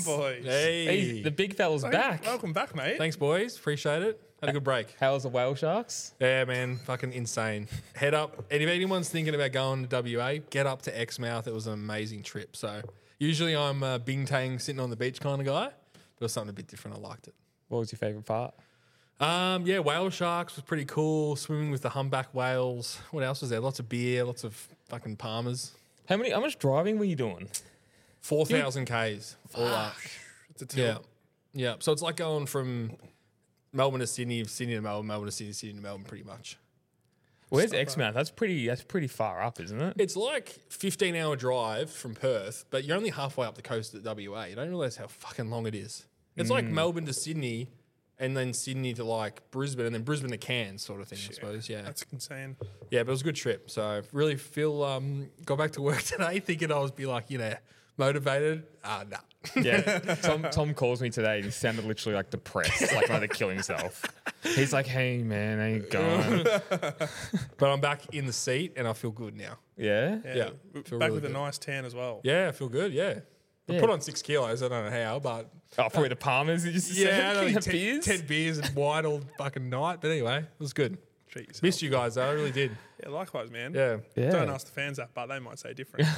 boys. Hey, the big fella's back. Welcome back, mate. thanks, boys. Appreciate it. Had a good break. How was the whale sharks? Yeah, man, fucking insane. Head up. And if anyone's thinking about going to WA, get up to Exmouth. It was an amazing trip. So usually I'm a bing-tang, sitting on the beach kind of guy, but it was something a bit different. I liked it. What was your favourite part? Yeah, whale sharks was pretty cool. Swimming with the humpback whales. What else was there? Lots of beer, lots of fucking palmers. How much driving were you doing? 4,000 Ks. All up. It's a Yeah. tilt. Yeah. So it's like going from Melbourne to Sydney, Sydney to Melbourne, Melbourne to Sydney, Sydney to Melbourne, pretty much. Where's Exmouth? That's pretty far up, isn't it? It's like 15-hour drive from Perth, but you're only halfway up the coast at WA. You don't realise how fucking long it is. It's like Melbourne to Sydney, and then Sydney to like Brisbane, and then Brisbane to Cairns, sort of thing. I suppose. Yeah. That's insane. Yeah, but it was a good trip. So really feel got back to work today thinking I was be like, motivated. Nah. Yeah. Tom calls me today and he sounded literally like depressed, like wanted to kill himself. He's like, hey man, how you going? But I'm back in the seat and I feel good now. Yeah? Yeah. Feel Back really with a good. nice tan as well. Yeah, I feel good, yeah. I Yeah. put on 6 kilos, I don't know how, but Oh, probably the Palmers. You just yeah, I said, think 10 beers and wine all fucking night. But anyway, it was good. Treat yourself. Missed you guys though, I really did. Yeah, likewise, man. Yeah. Yeah. Don't ask the fans that, but they might say different.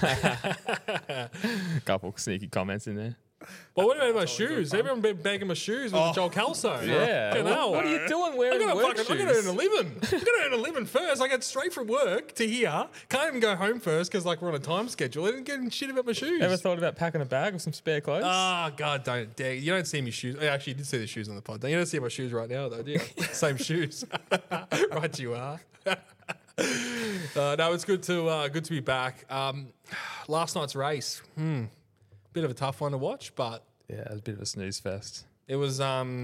Couple sneaky comments in there. Well, what about my shoes? Everyone been bagging my shoes with the Joel Calso. Yeah. Fucking hell. What are you doing wearing work I gotta shoes? earn a living. I gotta earn a living first. I get straight from work to here. Can't even go home first because like we're on a time schedule. I didn't get shit about my shoes. Ever thought about packing a bag with some spare clothes? Ah, God, don't dare. You don't see me shoes. Actually, you did see the shoes on the pod. You don't see my shoes right now, though, do you? Same shoes. Right you are. No, it's good to be back. Last night's race, bit of a tough one to watch, but Yeah, it was a bit of a snooze fest. it was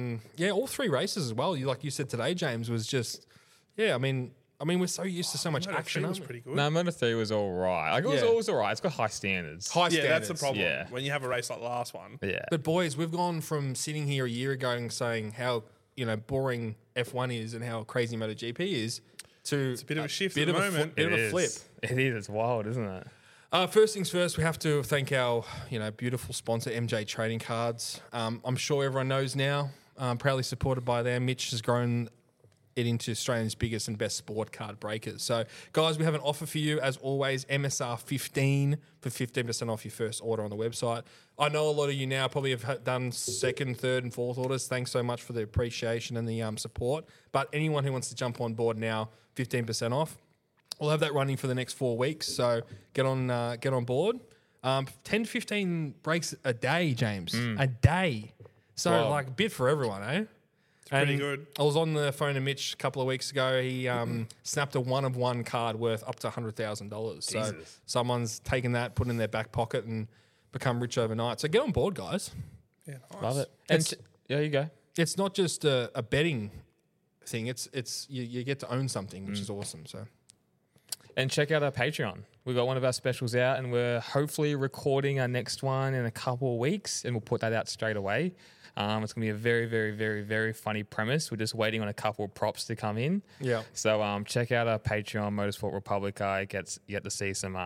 all 3 races as well. Like you said today, James, was just I mean we're so used to so much Moto action. 3 was aren't we? pretty good. No, Moto 3 was all right. Like, it was Yeah. always all right. It's got high standards. High Yeah, that's standards. the problem. Yeah. When you have a race like the last one. Yeah. But boys, we've gone from sitting here a year ago and saying how boring F1 is and how crazy MotoGP is to It's a bit of a shift bit at the of moment. bit of It a is. flip. It is. It's wild, isn't it? First things first, we have to thank our beautiful sponsor MJ Trading Cards. I'm sure everyone knows now. Proudly supported by them. Mitch has grown it into Australia's biggest and best sport card breakers. So, guys, we have an offer for you. As always, MSR 15 for 15% off your first order on the website. I know a lot of you now probably have done second, third, and fourth orders. Thanks so much for the appreciation and the support. But anyone who wants to jump on board now, 15% off. We'll have that running for the next 4 weeks. So get on board. 10 to 15 breaks a day, James. A day. So Wow. like a bit for everyone, eh? It's pretty good. I was on the phone to Mitch a couple of weeks ago. He snapped a 1-of-1 card worth up to $100,000. So Jesus. someone's taken that, put it in their back pocket, and become rich overnight. So get on board, guys. Yeah, nice. Love it. It's- And there you go. It's not just a betting thing. It's you get to own something, which is awesome. So And check out our Patreon. We've got one of our specials out and we're hopefully recording our next one in a couple of weeks and we'll put that out straight away. It's going to be a very, very, very, very funny premise. We're just waiting on a couple of props to come in. Yeah. So check out our Patreon, Motorsport Republica. You get to see some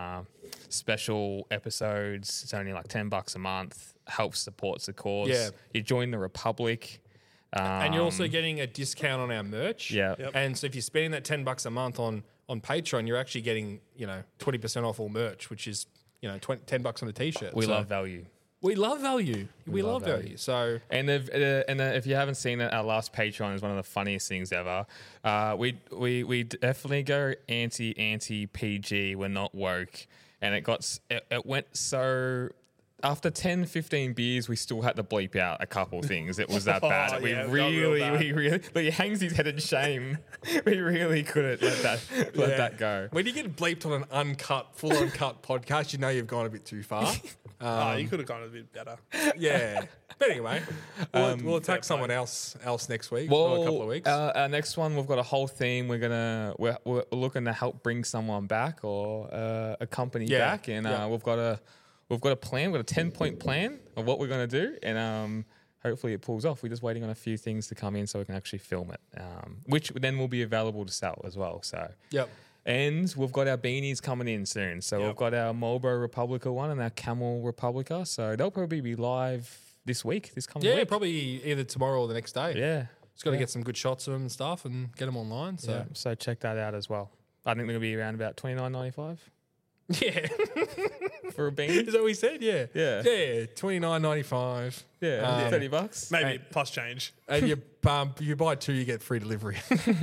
special episodes. It's only like $10 a month. Helps supports the cause. Yeah. You join the Republic. And you're also getting a discount on our merch. Yeah. Yep. And so if you're spending that $10 a month on Patreon, you're actually getting 20% off all merch, which is $10 on a t-shirt. We So love value. we love value. We love love value. value. So And if you haven't seen it, our last Patreon is one of the funniest things ever. We definitely go anti PG. We're not woke, and it went so. After 10, 15 beers, we still had to bleep out a couple things. It was that bad. Oh, we yeah, it got real bad. really, but he hangs his head in shame. We really couldn't let that go. when you get bleeped on an full uncut podcast, you know you've gone a bit too far. You could have gone a bit better. Yeah. But anyway, we'll attack fair someone else next week or a couple of weeks. Our next one, we've got a whole theme. We're looking to help bring someone back or a company Yeah, back, and yeah. we've got a plan. We've got a 10-point plan of what we're going to do, and hopefully it pulls off. We're just waiting on a few things to come in so we can actually film it, which then will be available to sell as well. So Yep. And we've got our beanies coming in soon. So Yep. we've got our Marlboro Republica one and our Camel Republica. So they'll probably be live this coming Yeah, week. probably either tomorrow or the next day. Yeah. Just got to get some good shots of them and stuff and get them online. So Yeah. So check that out as well. I think they're going to be around about $29.95 yeah, for a bean. is that what we said? Yeah, Yeah. yeah. $29.95. Yeah, $30. Maybe plus change. And you buy two, you get free delivery.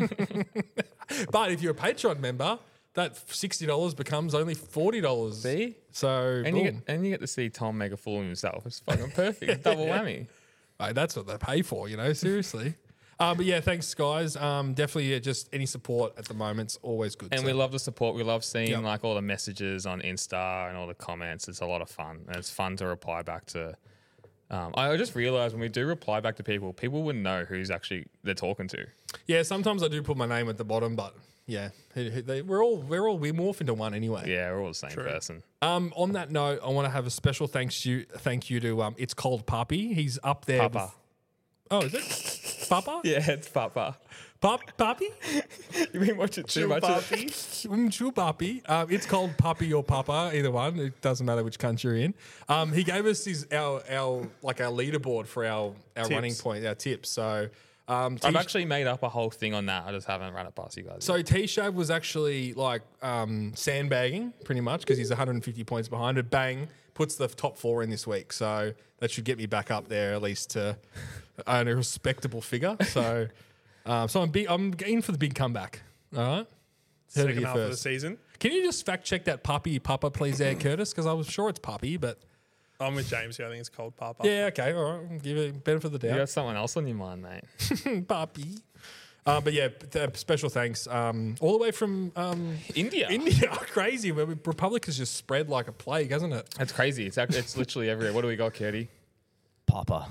But if you're a Patreon member, that $60 becomes only $40. See? So And boom. you get to see Tom make a fool of himself. It's fucking perfect. Double whammy. Mate, that's what they pay for, seriously. But yeah, thanks, guys. Definitely just any support at the moment's always good. And So- we love the support. We love seeing Yep. like all the messages on Insta and all the comments. It's a lot of fun. And it's fun to reply back to. I just realized when we do reply back to people wouldn't know who's actually they're talking to. Yeah, sometimes I do put my name at the bottom, but yeah, we morph into one anyway. Yeah, we're all the same person. On that note, I want to have a special thank you to It's Called Puppy. He's up there. Papa. Oh, is it Papa? Yeah, it's Papa. Puppy? You've been watching too much. Puppy. True Puppy. It's called Puppy or Papa, either one. It doesn't matter which country you're in. He gave us our leaderboard for our running point, our tips. So I've actually made up a whole thing on that. I just haven't run it past you guys. So T-Shab was actually like sandbagging pretty much because he's 150 points behind. But bang, puts the top 4 in this week. So that should get me back up there at least to a respectable figure. So I'm in for the big comeback. All right. Heard it Second here half of the first. season. Can you just fact check that Papa please there, Curtis? Because I was sure it's Puppy, but I'm with James here. I think it's called Papa. yeah, okay, all right. I'll give it benefit of the you doubt. got someone else on your mind, mate. Puppy. But yeah, special thanks. All the way from India. India, crazy. Where Republic has just spread like a plague, hasn't it? That's crazy. It's literally everywhere. What do we got, Curdy? Papa.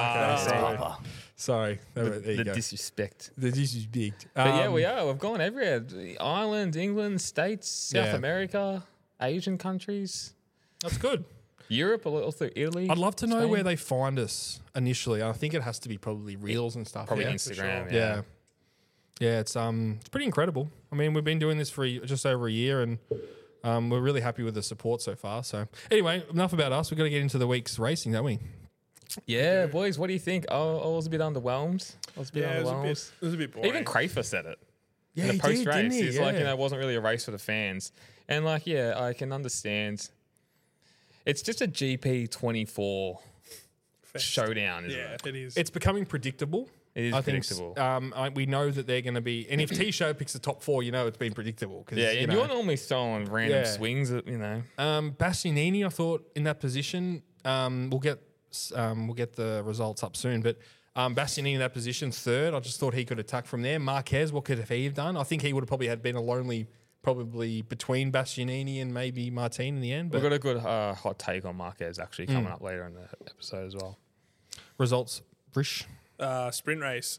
Sorry. There you The go. disrespect. The disrespect. But yeah, we are. We've gone everywhere. Ireland, England, States, South Yeah. America, Asian countries, That's good. Europe, a little through Italy. I'd love to know Spain. where they find us initially. I think it has to be probably Reels and stuff. Probably yeah? Instagram. sure. Yeah. Yeah, it's pretty incredible. I mean, we've been doing this for just over a year, and we're really happy with the support so far. So anyway, enough about us. We've got to get into the week's racing, don't we? Yeah, boys, what do you think? I was a bit underwhelmed. Yeah, it was a bit boring. Even Crafer said it. Yeah, In the he post did, race, didn't he? he's like, Yeah. it wasn't really a race for the fans. And like, yeah, I can understand. It's just a GP24 showdown, isn't Yeah, it? it is. It's becoming predictable. It is I think predictable. we know that they're going to be, and if T-Show picks the top 4, it's been predictable. Cause, Yeah, and know, you're normally throwing random Yeah. swings at, Bastianini, I thought in that position, we'll get the results up soon, but Bastianini in that position, 3rd. I just thought he could attack from there. Marquez, what could he have done? I think he would have probably had been a lonely, probably between Bastianini and maybe Martin in the end. We've But got a good hot take on Marquez actually coming up later in the episode as well. results, Brish. Sprint race.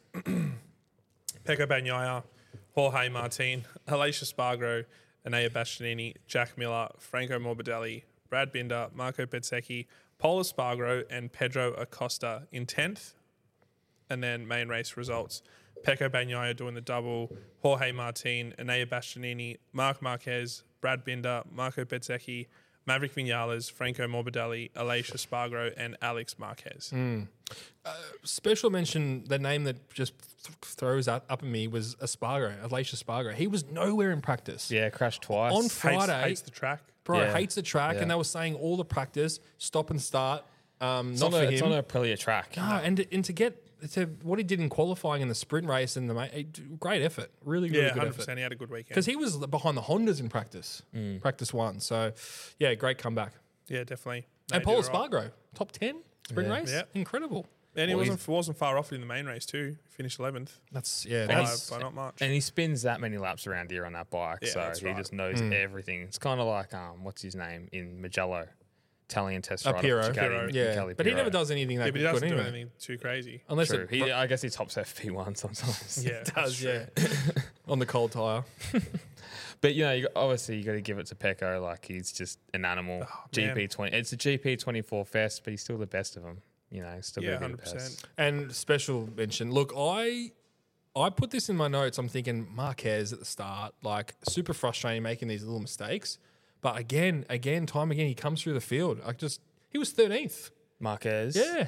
Pecco Bagnaia, Jorge Martin, Alicia Spargo, Anaya Bastianini, Jack Miller, Franco Morbidelli, Brad Binder, Marco Bezzecchi, Paul Espargaro, and Pedro Acosta in 10th. And then main race results. Pecco Bagnaia doing the double, Jorge Martin, Anaya Bastianini, Marc Marquez, Brad Binder, Marco Bezzecchi, Maverick Vinales, Franco Morbidelli, Alicia Spargaro, and Alex Marquez. Special mention, the name that just throws up at me was Alicia Spargo. He was nowhere in practice. Yeah, crashed twice. On Friday, Hates the track. bro, Yeah. hates the track, Yeah. and they were saying all the practice, stop and start, it's not on for a, it's on him. a Aprilia track. No, and to get to what he did in qualifying in the sprint race and great effort, really Yeah, good 100%. effort. He had a good weekend. Because he was behind the Hondas in practice, practice 1. So, yeah, great comeback. Yeah, definitely. And They Paul did all right. Espargaro, top 10 sprint Yeah. race, Yeah. incredible. And he Well, wasn't far off in the main race too. Finished 11th That's by not much. And he spins that many laps around here on that bike, Yeah, so that's he right. just knows everything. It's kind of like what's his name in Magello, Italian test rider. Pirro. Ducati, Yeah, Ducati but he Pirro. never does anything that Yeah, but he good doesn't do anyway. anything too crazy. Unless True. it I guess he tops FP1 sometimes. Yeah, does, that's true. yeah, on the cold tire. But obviously you got to give it to Pecco. Like he's just an animal. GP20. It's a GP24 fest, but he's still the best of them. Still Yeah, gonna be the 100%. best. And special mention. Look, I put this in my notes. I'm thinking Marquez at the start, like super frustrating, making these little mistakes. But again, time again, he comes through the field. He was 13th. Marquez. Yeah,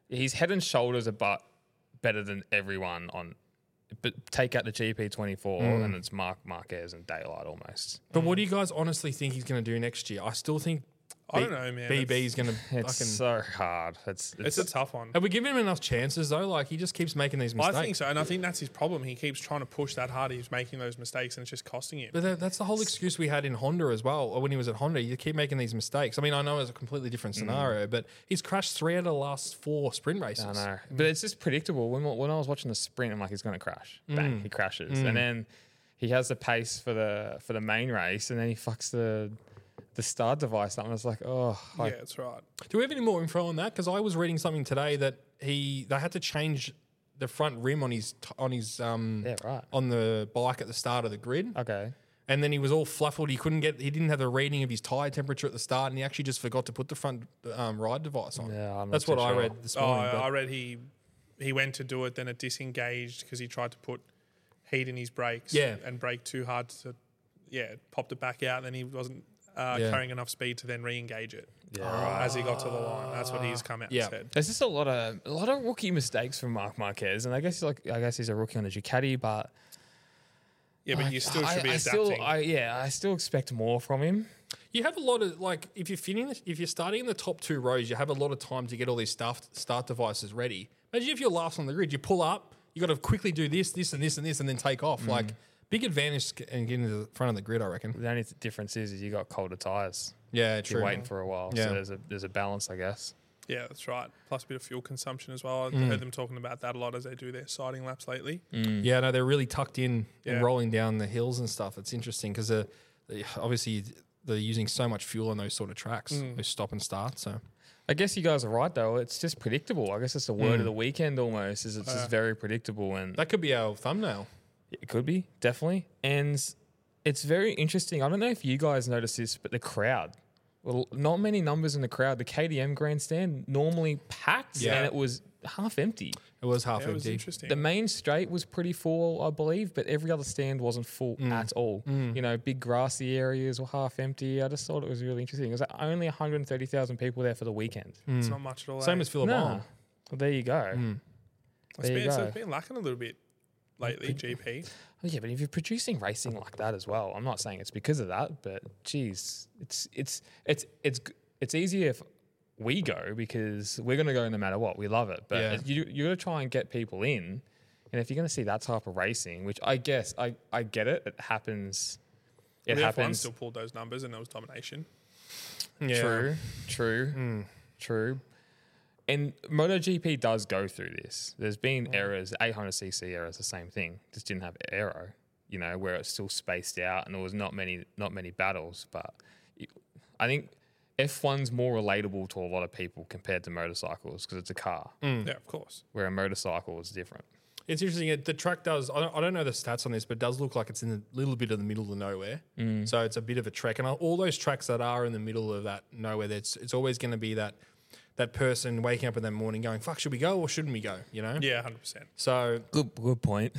he's head and shoulders better than everyone on. But take out the GP24 and it's Marquez and Daylight almost. But what do you guys honestly think he's going to do next year? I still think I don't know, man. BB's going to It's fucking... so hard. It's It's a tough one. Have we given him enough chances, though? Like, he just keeps making these mistakes. I think so, and I think that's his problem. He keeps trying to push that hard. He's making those mistakes, and it's just costing him. But that's the whole excuse we had in Honda as well. Or when he was at Honda, you keep making these mistakes. I mean, I know it's a completely different scenario, but he's crashed 3 out of the last 4 sprint races. I know, but it's just predictable. When I was watching the sprint, I'm like, he's going to crash. Bang, he crashes, and then he has the pace for the main race, and then he fucks the start device up. And it's like, oh, Yeah, that's right. Do we have any more info on that? Because I was reading something today that they had to change the front rim on his yeah, right. on the bike at the start of the grid. Okay. And then he was all fluffled. He didn't have the reading of his tyre temperature at the start, and he actually just forgot to put the front ride device on. Yeah, I'm not that's too what I sure. read this morning. I read he went to do it, then it disengaged because he tried to put heat in his brakes. Yeah. And brake too hard to, popped it back out. Then he wasn't carrying enough speed to then re-engage it. Yeah, As he got to the line, that's what he's come out Yeah. and said. There's just a lot of rookie mistakes from Marc Marquez, and I guess he's a rookie on a Ducati, but Yeah, but you still should be I adapting. I still expect more from him. You have a lot of, like, if you're starting in the top 2 rows, you have a lot of time to get all these start devices ready. Imagine if you're last on the grid, you pull up, you got to quickly do this, this, and this, and this, and then take off. Like, big advantage and get into the front of the grid, I reckon. The only difference is you got colder tires. Yeah, true. You're waiting for a while, Yeah. so there's a balance, I guess. Yeah, that's right. Plus a bit of fuel consumption as well. I heard them talking about that a lot as they do their siding laps lately. Yeah, no, they're really tucked in Yeah. and rolling down the hills and stuff. It's interesting because obviously they're using so much fuel on those sort of tracks, those stop and start. So I guess you guys are right though. It's just predictable. I guess it's the word of the weekend almost. Is it's just very predictable, and that could be our thumbnail. it could be definitely. And it's very interesting. I don't know if you guys noticed this, but the crowd. Well, not many numbers in the crowd. The KTM grandstand normally packed, Yeah. and it was half empty. It was half Yeah, it was empty. interesting. The main straight was pretty full, I believe, but every other stand wasn't full at all. You know, big grassy areas were half empty. I just thought it was really interesting. It was only 130,000 people there for the weekend. It's not much at all. Same eh? as Phillip Nah. Island. Well, there you go. It's There you go. been lacking a little bit lately, GP. Yeah, but if you're producing racing like that as well, I'm not saying it's because of that, but geez, it's easier if we go because we're going to go no matter what. We love it, but Yeah. you got to try and get people in. And if you're going to see that type of racing, which I guess I get it, it happens. It The F1 happens. still pulled those numbers and there was domination. Yeah. True. And MotoGP does go through this. There's been errors, 800cc errors, the same thing. Just didn't have aero, you know, where it's still spaced out and there was not many battles. But I think F1's more relatable to a lot of people compared to motorcycles because it's a car, Yeah, of course. where a motorcycle is different. It's interesting. The track does, I don't know the stats on this, but it does look like it's in a little bit of the middle of nowhere. So it's a bit of a trek. And all those tracks that are in the middle of that nowhere, it's always going to be that person waking up in that morning going, fuck, should we go or shouldn't we go? You know? Yeah, 100%. So Good point.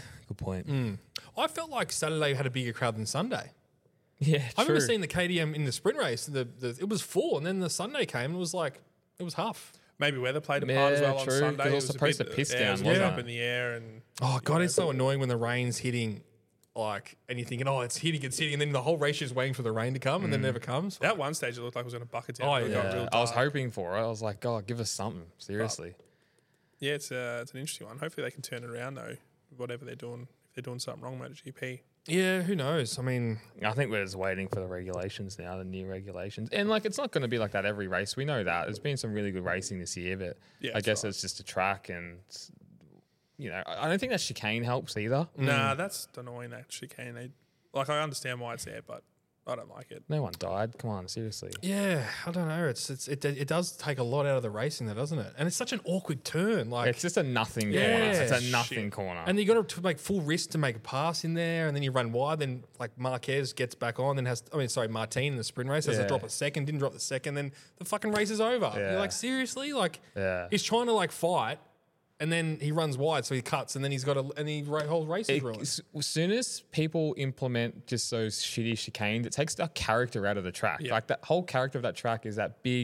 I felt like Saturday had a bigger crowd than Sunday. Yeah, I remember true. seeing the KTM in the sprint race. It was full, and then the Sunday came and it was like, it was half. Maybe weather played a part as well on true, Sunday. 'cause it was supposed to piss down, It was wasn't up it? in the air and Oh, God, it's so annoying when the rain's hitting, like, and you're thinking, oh, it's hitting, and then the whole race is waiting for the rain to come, and then it never comes. at one stage it looked like it was going to bucket down. Oh, It got real Yeah, I was dark. hoping for it. I was like, God, give us something. Seriously. Yeah, it's an interesting one. Hopefully they can turn it around though. Whatever they're doing, if they're doing something wrong, MotoGP. Yeah, who knows? I mean, I think we're just waiting for the regulations now, the new regulations. And like, it's not going to be like that every race. We know that. There's been some really good racing this year, but Yeah, I that's guess right. it's just a track. And, you know, I don't think that chicane helps either. Nah, that's annoying. That chicane. I understand why it's there, but I don't like it. No one died. Come on, seriously. yeah, I don't know. It does take a lot out of the racing, though, doesn't it? And it's such an awkward turn. Like, It's just a nothing Yeah. corner. It's a Shit. nothing corner. and you got to make full risk to make a pass in there, and then you run wide. Then like Marquez gets back on, then Martin in the sprint race has to Yeah. drop a second, didn't drop the second, then the fucking race is over. Yeah. You're like, seriously, like Yeah. he's trying to like fight, and then he runs wide, so he cuts, and then he's got whole race is ruined. As soon as people implement just those shitty chicanes, it takes the character out of the track. Yeah. Like that whole character of that track is that big,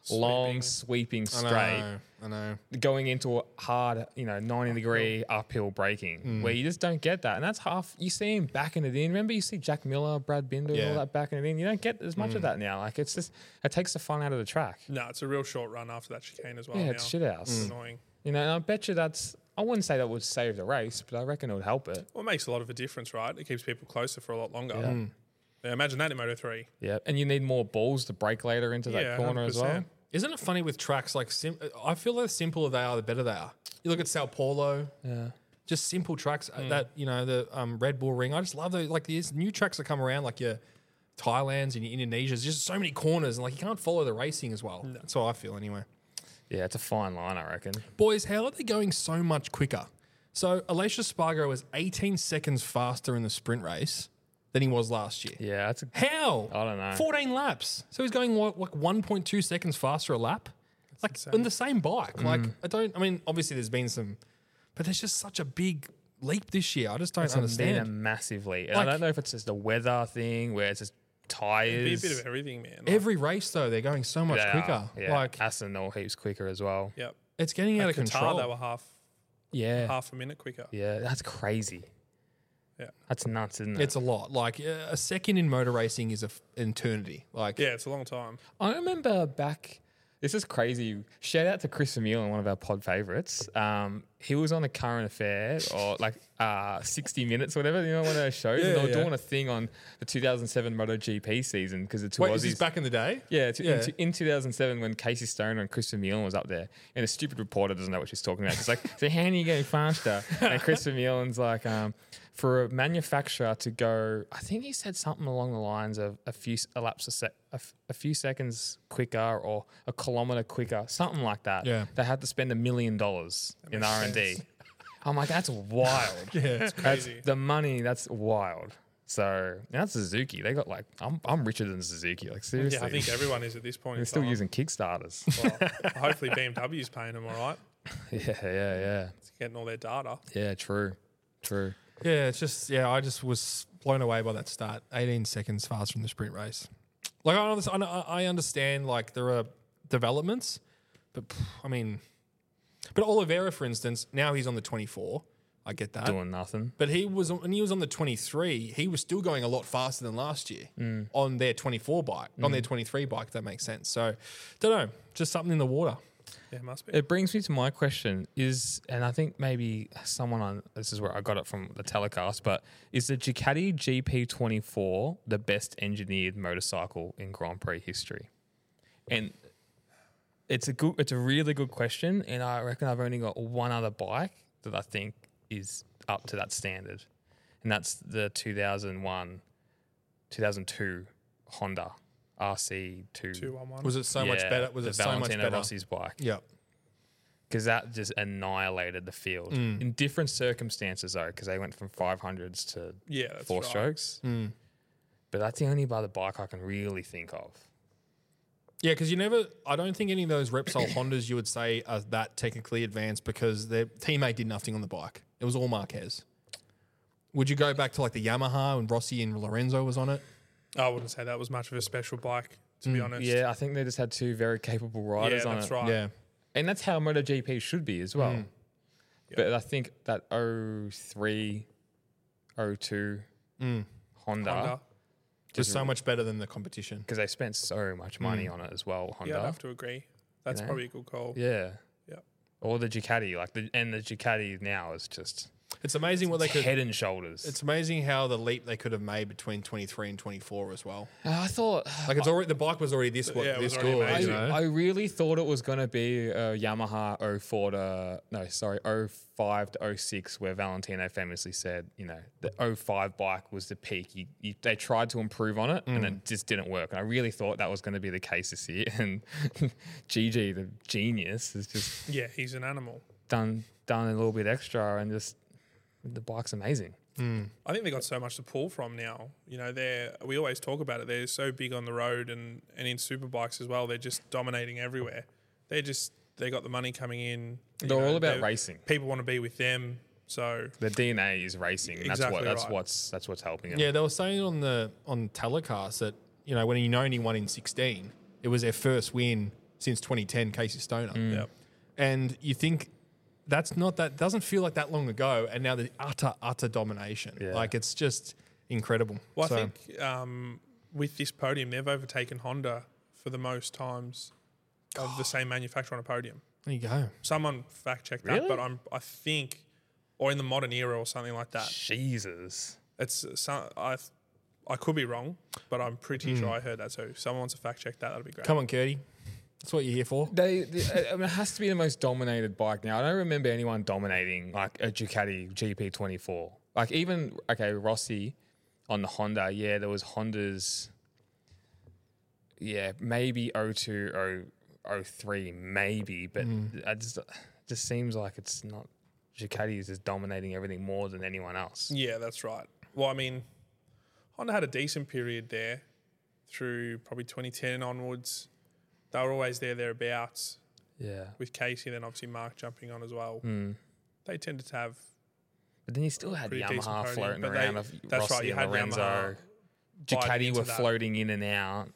long sweeping I straight, know. I know. going into a hard, 90-degree uphill braking, where you just don't get that. And that's half, you see him backing it in. Remember, you see Jack Miller, Brad Binder, and all that backing it in. You don't get as much of that now. Like, it's just, it takes the fun out of the track. No, it's a real short run after that chicane as well. Yeah, now. it's shit house. It's annoying. And I bet you I wouldn't say that would save the race, but I reckon it would help it. Well, it makes a lot of a difference, right? It keeps people closer for a lot longer. Yeah, imagine that in Moto3. Yeah, and you need more balls to brake later into that corner as well. 100%. Isn't it funny with tracks like I feel the simpler they are, the better they are. You look at Sao Paulo, just simple tracks that the Red Bull Ring. I just love those. Like these new tracks that come around, like your Thailands and your Indonesias. Just so many corners, and like you can't follow the racing as well. That's how I feel anyway. Yeah, it's a fine line, I reckon. Boys, how are they going so much quicker? So Aleix Espargaro was 18 seconds faster in the sprint race than he was last year. Yeah, How? I don't know. 14 laps. So he's going like 1.2 seconds faster a lap. Like insane. on the same bike. Like obviously there's been some, but there's just such a big leap this year. I just don't It's been a understand. massive leap. And Like- I don't know if it's just a weather thing where it's just tires. It'd be a bit of everything, man. Like, Every race though, they're going so much They quicker. are, yeah. Like Aston all heaps quicker as well. yep. it's getting out of Qatar, control. they were half a minute quicker. Yeah, that's crazy. Yeah. That's nuts, isn't it? It's a lot. Like a second in motor racing is an eternity. Like Yeah, it's a long time. I remember back. This is crazy. Shout out to Chris Vermeulen, one of our pod favorites. He was on a current affair or like 60 Minutes or whatever, one of those shows. and they were doing a thing on the 2007 MotoGP season because the two wait, Aussies. is this back in the day? Yeah, in 2007 when Casey Stoner and Chris Vermeulen was up there, and a stupid reporter doesn't know what she's talking about. It's like, so how are you getting faster? And Chris Vermeulen's like, for a manufacturer to go, I think he said something along the lines of a few seconds quicker or a kilometer quicker, something like that. Yeah. They had to spend $1 million in R&D. I'm like, that's wild. Yeah. Crazy. The money, that's wild. So that's Suzuki. They got like, I'm richer than Suzuki. Like seriously. Yeah, I think everyone is at this point. They're in still time. using Kickstarters. Well, hopefully BMW's paying them all right. Yeah. It's getting all their data. Yeah, true. Yeah, it's just I just was blown away by that start. 18 seconds faster in the sprint race. Like I understand like there are developments, but but Oliveira, for instance, now he's on the 24. I get that. Doing nothing. But when he was on the 23, he was still going a lot faster than last year on their 24 bike, on their 23 bike, if that makes sense. So, don't know, just something in the water. Yeah, it must be. It brings me to my question and I think maybe this is where I got it from the telecast, but is the Ducati GP24 the best engineered motorcycle in Grand Prix history? And it's a really good question, and I reckon I've only got one other bike that I think is up to that standard, and that's the 2002 Honda RC2. 211. Was it so much better? Was the it so much Valentino better? Rossi's bike. Yeah. Because that just annihilated the field in different circumstances, though, because they went from 500s to Yeah, that's four right. strokes. But that's the only other bike I can really think of. Yeah, because I don't think any of those Repsol Hondas you would say are that technically advanced because their teammate did nothing on the bike. It was all Marquez. Would you go back to like the Yamaha when Rossi and Lorenzo was on it? I wouldn't say that was much of a special bike, to be honest. Yeah, I think they just had two very capable riders yeah, on that's it. right. Yeah. And that's how MotoGP should be as well. But I think that 03, 02 Honda, Just so much better than the competition. because they spent so much money on it as well, Honda. Yeah, I'd have to agree. That's know? probably a good call. Yeah. Yeah. Or the Ducati, the Ducati now is just It's amazing what they could. head and shoulders. It's amazing how the leap they could have made between 23 and 24 as well. I thought Like it's already the bike was already this Yeah, it was this already good. amazing. You know? I really thought it was going to be a Yamaha 05 to 06, where Valentino famously said, the 05 bike was the peak. They tried to improve on it, and it just didn't work. And I really thought that was going to be the case this year. And Gigi, the genius, has just Yeah, he's an animal. done a little bit extra, and just the bike's amazing. I think they got so much to pull from now. We always talk about it. They're so big on the road and in superbikes as well. They're just dominating everywhere. They got the money coming in. They're all about racing. People want to be with them. So The DNA is racing. Exactly that's right. what's helping them. Yeah, they were saying on telecast that when he only won in 16, it was their first win since 2010, Casey Stoner. Yep. And you think that doesn't feel like that long ago, and now the utter domination. Yeah. Like, it's just incredible. Well, So, I think with this podium, they've overtaken Honda for the most times of the same manufacturer on a podium. there you go. Someone fact check that, Really? but I think, or in the modern era or something like that. Jesus. It's I could be wrong, but I'm pretty sure I heard that. So if someone wants to fact check that, that'd be great. Come on, Curdy. That's what you're here for. I mean, it has to be the most dominated bike now. I don't remember anyone dominating like a Ducati GP24. Like even Rossi on the Honda. Yeah, there was Hondas. Yeah, maybe 02, 03, maybe, but it just seems like it's not. Ducati is just dominating everything more than anyone else. Yeah, that's right. Well, I mean, Honda had a decent period there through probably 2010 onwards. They were always thereabouts Yeah, with Casey, and then obviously Mark jumping on as well. They tended to have but then you still had pretty decent Yamaha podium, floating but around of that's Rossi right, you and had Lorenzo. Yamaha biting Ducati into were that. floating in and out.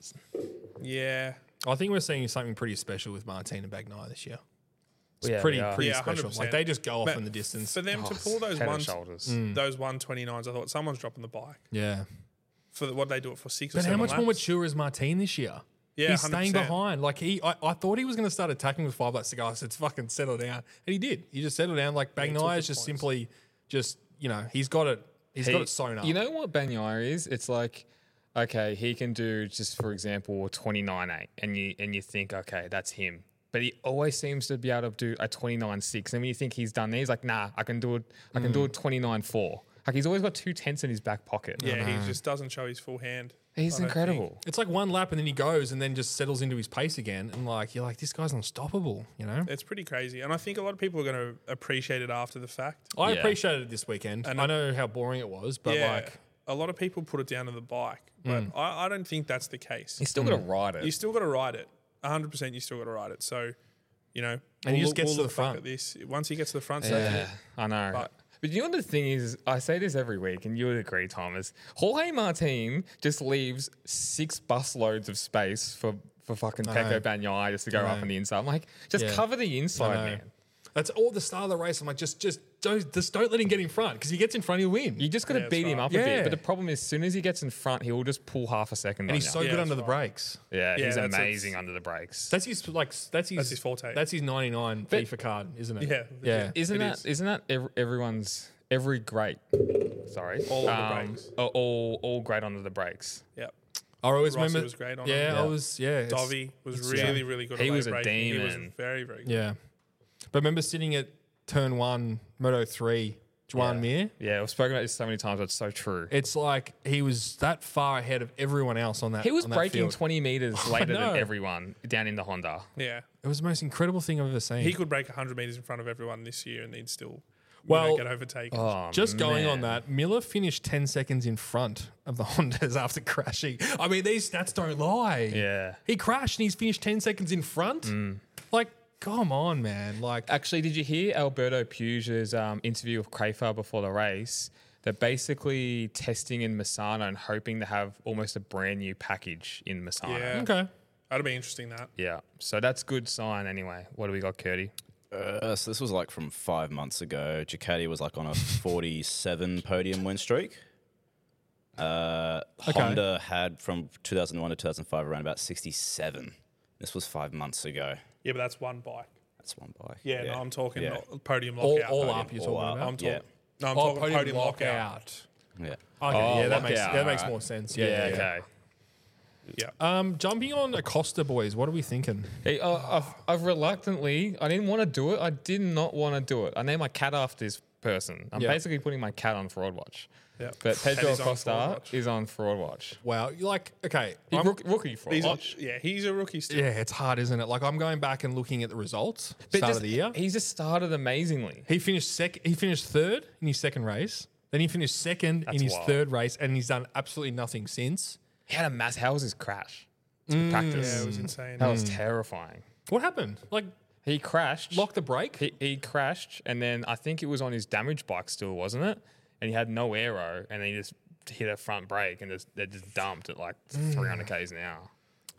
Yeah. I think we're seeing something pretty special with Martin and Bagnaia this year. It's Yeah, pretty we are. pretty Yeah, special. 100%. Like, they just go off But in the distance. For them to pull those head and ones, shoulders. those 129s, I thought someone's dropping the bike. Yeah. What they do it for 6 or But 7 how much more laps? mature is Martin this year? Yeah, He's staying 100%. behind. Like I thought he was going to start attacking with 5 laps to go. I said, fucking settle down. And he did. He just settled down. Like, he took Bagnaia his is just points. simply just, he's got it. He's got it sewn up. You know what Bagnaia is? It's like, okay, he can do just for example 29.8, and you think, okay, that's him. But he always seems to be able to do a 29.6. And when you think he's done there, he's like, nah, I can do it. I can do a 29.4. Like he's always got 2 tenths in his back pocket. Yeah, he just doesn't show his full hand. He's I don't incredible. It's like one lap and then he goes and then just settles into his pace again. And you're like, this guy's unstoppable, It's pretty crazy. And I think a lot of people are going to appreciate it after the fact. I Yeah. appreciated it this weekend. And I know how boring it was, but a lot of people put it down to the bike. But I don't think that's the case. He's still got to ride it. You still got to ride it. 100% you still got to ride it. So, And he just gets to the look back front. At this. Once he gets to the front, so Yeah, I know. But- But you know what the thing is? I say this every week, and you would agree, Thomas. Jorge Martin just leaves 6 bus loads of space for fucking Pecco Bagnaia just to go up on the inside. I'm like, just Yeah. cover the I inside, know. man. That's all the start of the race. I'm like, just don't let him get in front because he gets in front, he'll win. You just got to Yeah, beat that's him right. up a Yeah. bit. But the problem is, as soon as he gets in front, he will just pull half a second. and on he's you. so Yeah, good that's under the right. brakes. yeah, Yeah, he's that's- amazing under the brakes. That's his his forte. That's his 99 FIFA card, isn't it? Yeah. Yeah. Isn't It that every great? Sorry, All on the brakes. all great under the brakes. Yeah. I always Rossi remember. was great on yeah, him. I was. Yeah, it's- Dovey was really, really good. He at was late a braking. He was demon. very, very good. Yeah, but remember sitting at turn 1, Moto 3, Juan Mir. Yeah, we've spoken about this so many times. But it's so true. It's like he was that far ahead of everyone else on that. He was on that braking field. 20 meters later know. than everyone down in the Honda. Yeah. It was the most incredible thing I've ever seen. He could break 100 meters in front of everyone this year and he'd still Well, get overtaken. Oh, Just going man. on that, Miller finished 10 seconds in front of the Hondas after crashing. I mean, these stats don't lie. Yeah. He crashed and he's finished 10 seconds in front. Like, come on, man. Like, Actually, did you hear Alberto Puig's interview with Crafer before the race? They're basically testing in Misano and hoping to have almost a brand new package in Misano. Yeah. okay. That'd be interesting, that. Yeah. So that's good sign anyway. What do we got, Curdy? So this was like from 5 months ago. Ducati was like on a 47 podium win streak. Honda had from 2001 to 2005 around about 67. This was 5 months ago. Yeah, but that's one bike. That's one bike. Yeah, no, I'm talking Yeah. podium All, lockout. all podium. up, you're All talking up. about? I'm talking. Yeah. No, I'm Oh, talking podium lockout. lockout. Yeah. Okay, Oh, yeah, that makes lockout, more sense. Yeah. okay. Yeah. Jumping on Acosta, boys, what are we thinking? Hey, I've reluctantly, I didn't want to do it. I did not want to do it. I named my cat after this person. I'm Yeah. basically putting my cat on Fraud Watch. Yeah. But Pedro he's on Fraud Acosta Watch. is on Fraud Watch. Wow, you're like, okay, Rookie Fraud He's Watch. he's a rookie still. yeah, it's hard, isn't it? Like, I'm going back and looking at the results But start just- of the year. He's just started amazingly. He finished He finished third in his second race. Then he finished second That's in his wild. third race, and he's done absolutely nothing since. He had a mass. How was his crash? Practice. Yeah, it was insane. That was terrifying. What happened? Like, He crashed. lock the brake? He crashed, and then I think it was on his damaged bike still, wasn't it? And he had no aero, and then he just hit a front brake and they just dumped at like 300 k's an hour.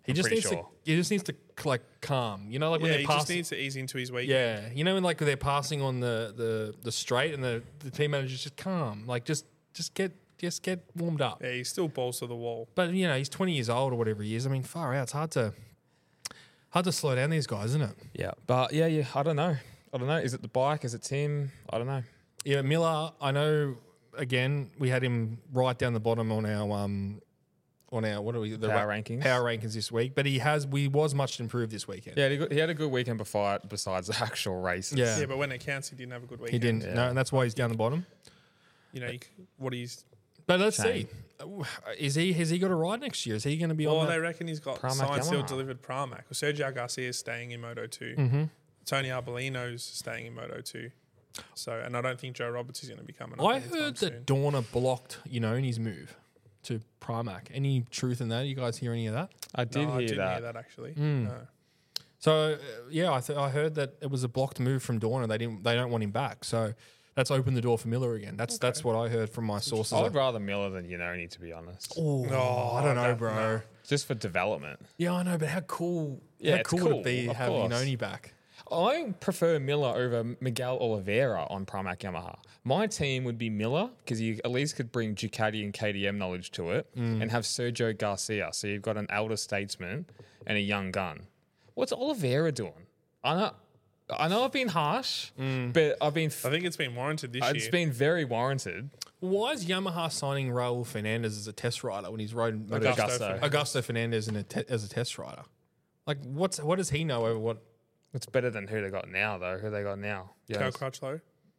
He just pretty needs sure. to. He just needs to like calm. You know, like when Yeah, they're he just passing. needs to ease into his week. Yeah, you know, when like they're passing on the straight, and the team manager's just calm. Like just get warmed up. Yeah, he's still balls to the wall. But you know, he's 20 years old or whatever he is. I mean, far out. It's hard to slow down these guys, isn't it? Yeah, but yeah. I don't know. Is it the bike? Is it Tim? I don't know. Yeah, Miller. I know. Again, we had him right down the bottom on our what are we the Power rankings. Power rankings this week, but he was much improved this weekend. Yeah, he had a good weekend besides the actual races. Yeah. Yeah, but when it counts, he didn't have a good He weekend. didn't. No, and that's why he's down the bottom. You know, what he's. But let's Shame. see. Has he got a ride next year? Is he going to be Well, on they that? reckon he's got Pramac signed, sealed, Yamaha. delivered Pramac. Well, Sergio Garcia is staying in Moto 2. Mm-hmm. Tony Arbolino's staying in Moto 2. So, and I don't think Joe Roberts is going to be coming up. I anytime heard soon. that Dorna blocked Ioni's move to Primac. Any truth in that? You guys hear any of that? I did No, I hear didn't that. hear that actually. Mm. No. So yeah, I heard that it was a blocked move from Dorna. They don't want him back. So that's opened the door for Miller again. That's what I heard from my sources. I would rather Miller than Iannone, to be honest. Oh, No, I don't know, that- bro. no. Just for development. Yeah, I know, but how cool? Yeah, how it's cool would cool, it be to of have course. Iannone back? I prefer Miller over Miguel Oliveira on Pramac Yamaha. My team would be Miller because you at least could bring Ducati and KTM knowledge to it and have Sergio Garcia. So you've got an elder statesman and a young gun. What's Oliveira doing? I know I've been harsh, but I think it's been warranted this it's year. been very warranted. Why is Yamaha signing Raul Fernandez as a test rider when he's rode Augusto. Augusto Fernandez as a test rider? Like, what does he know over what? It's better than who they got now, though. Who they got now? Cal Crutchlow.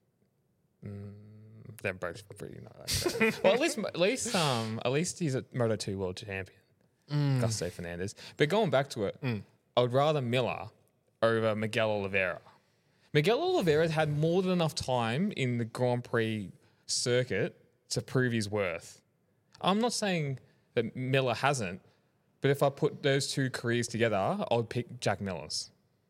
They're both pretty not that great. Well, at least he's a Moto2 world champion, Augusto Fernandez. But going back to it, I would rather Miller over Miguel Oliveira. Miguel Oliveira had more than enough time in the Grand Prix circuit to prove his worth. I'm not saying that Miller hasn't, but if I put those two careers together, I would pick Jack Miller's.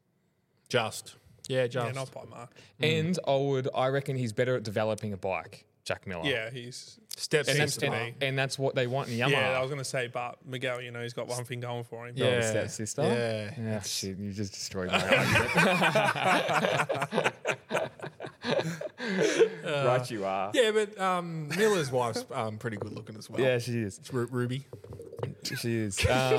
Yeah, Yeah, not by much. And I reckon he's better at developing a bike, Jack Miller. Yeah, he's. steps And Seems that's, to and, be. and that's what they want in Yamaha. Yeah, I was going to say, but Miguel, he's got one thing going for him. Yeah. Stepsister? Yeah. Yeah, shit, you just destroyed my argument. Right you are. Yeah, but Miller's wife's pretty good looking as well. Yeah, she is. It's Ruby. She is.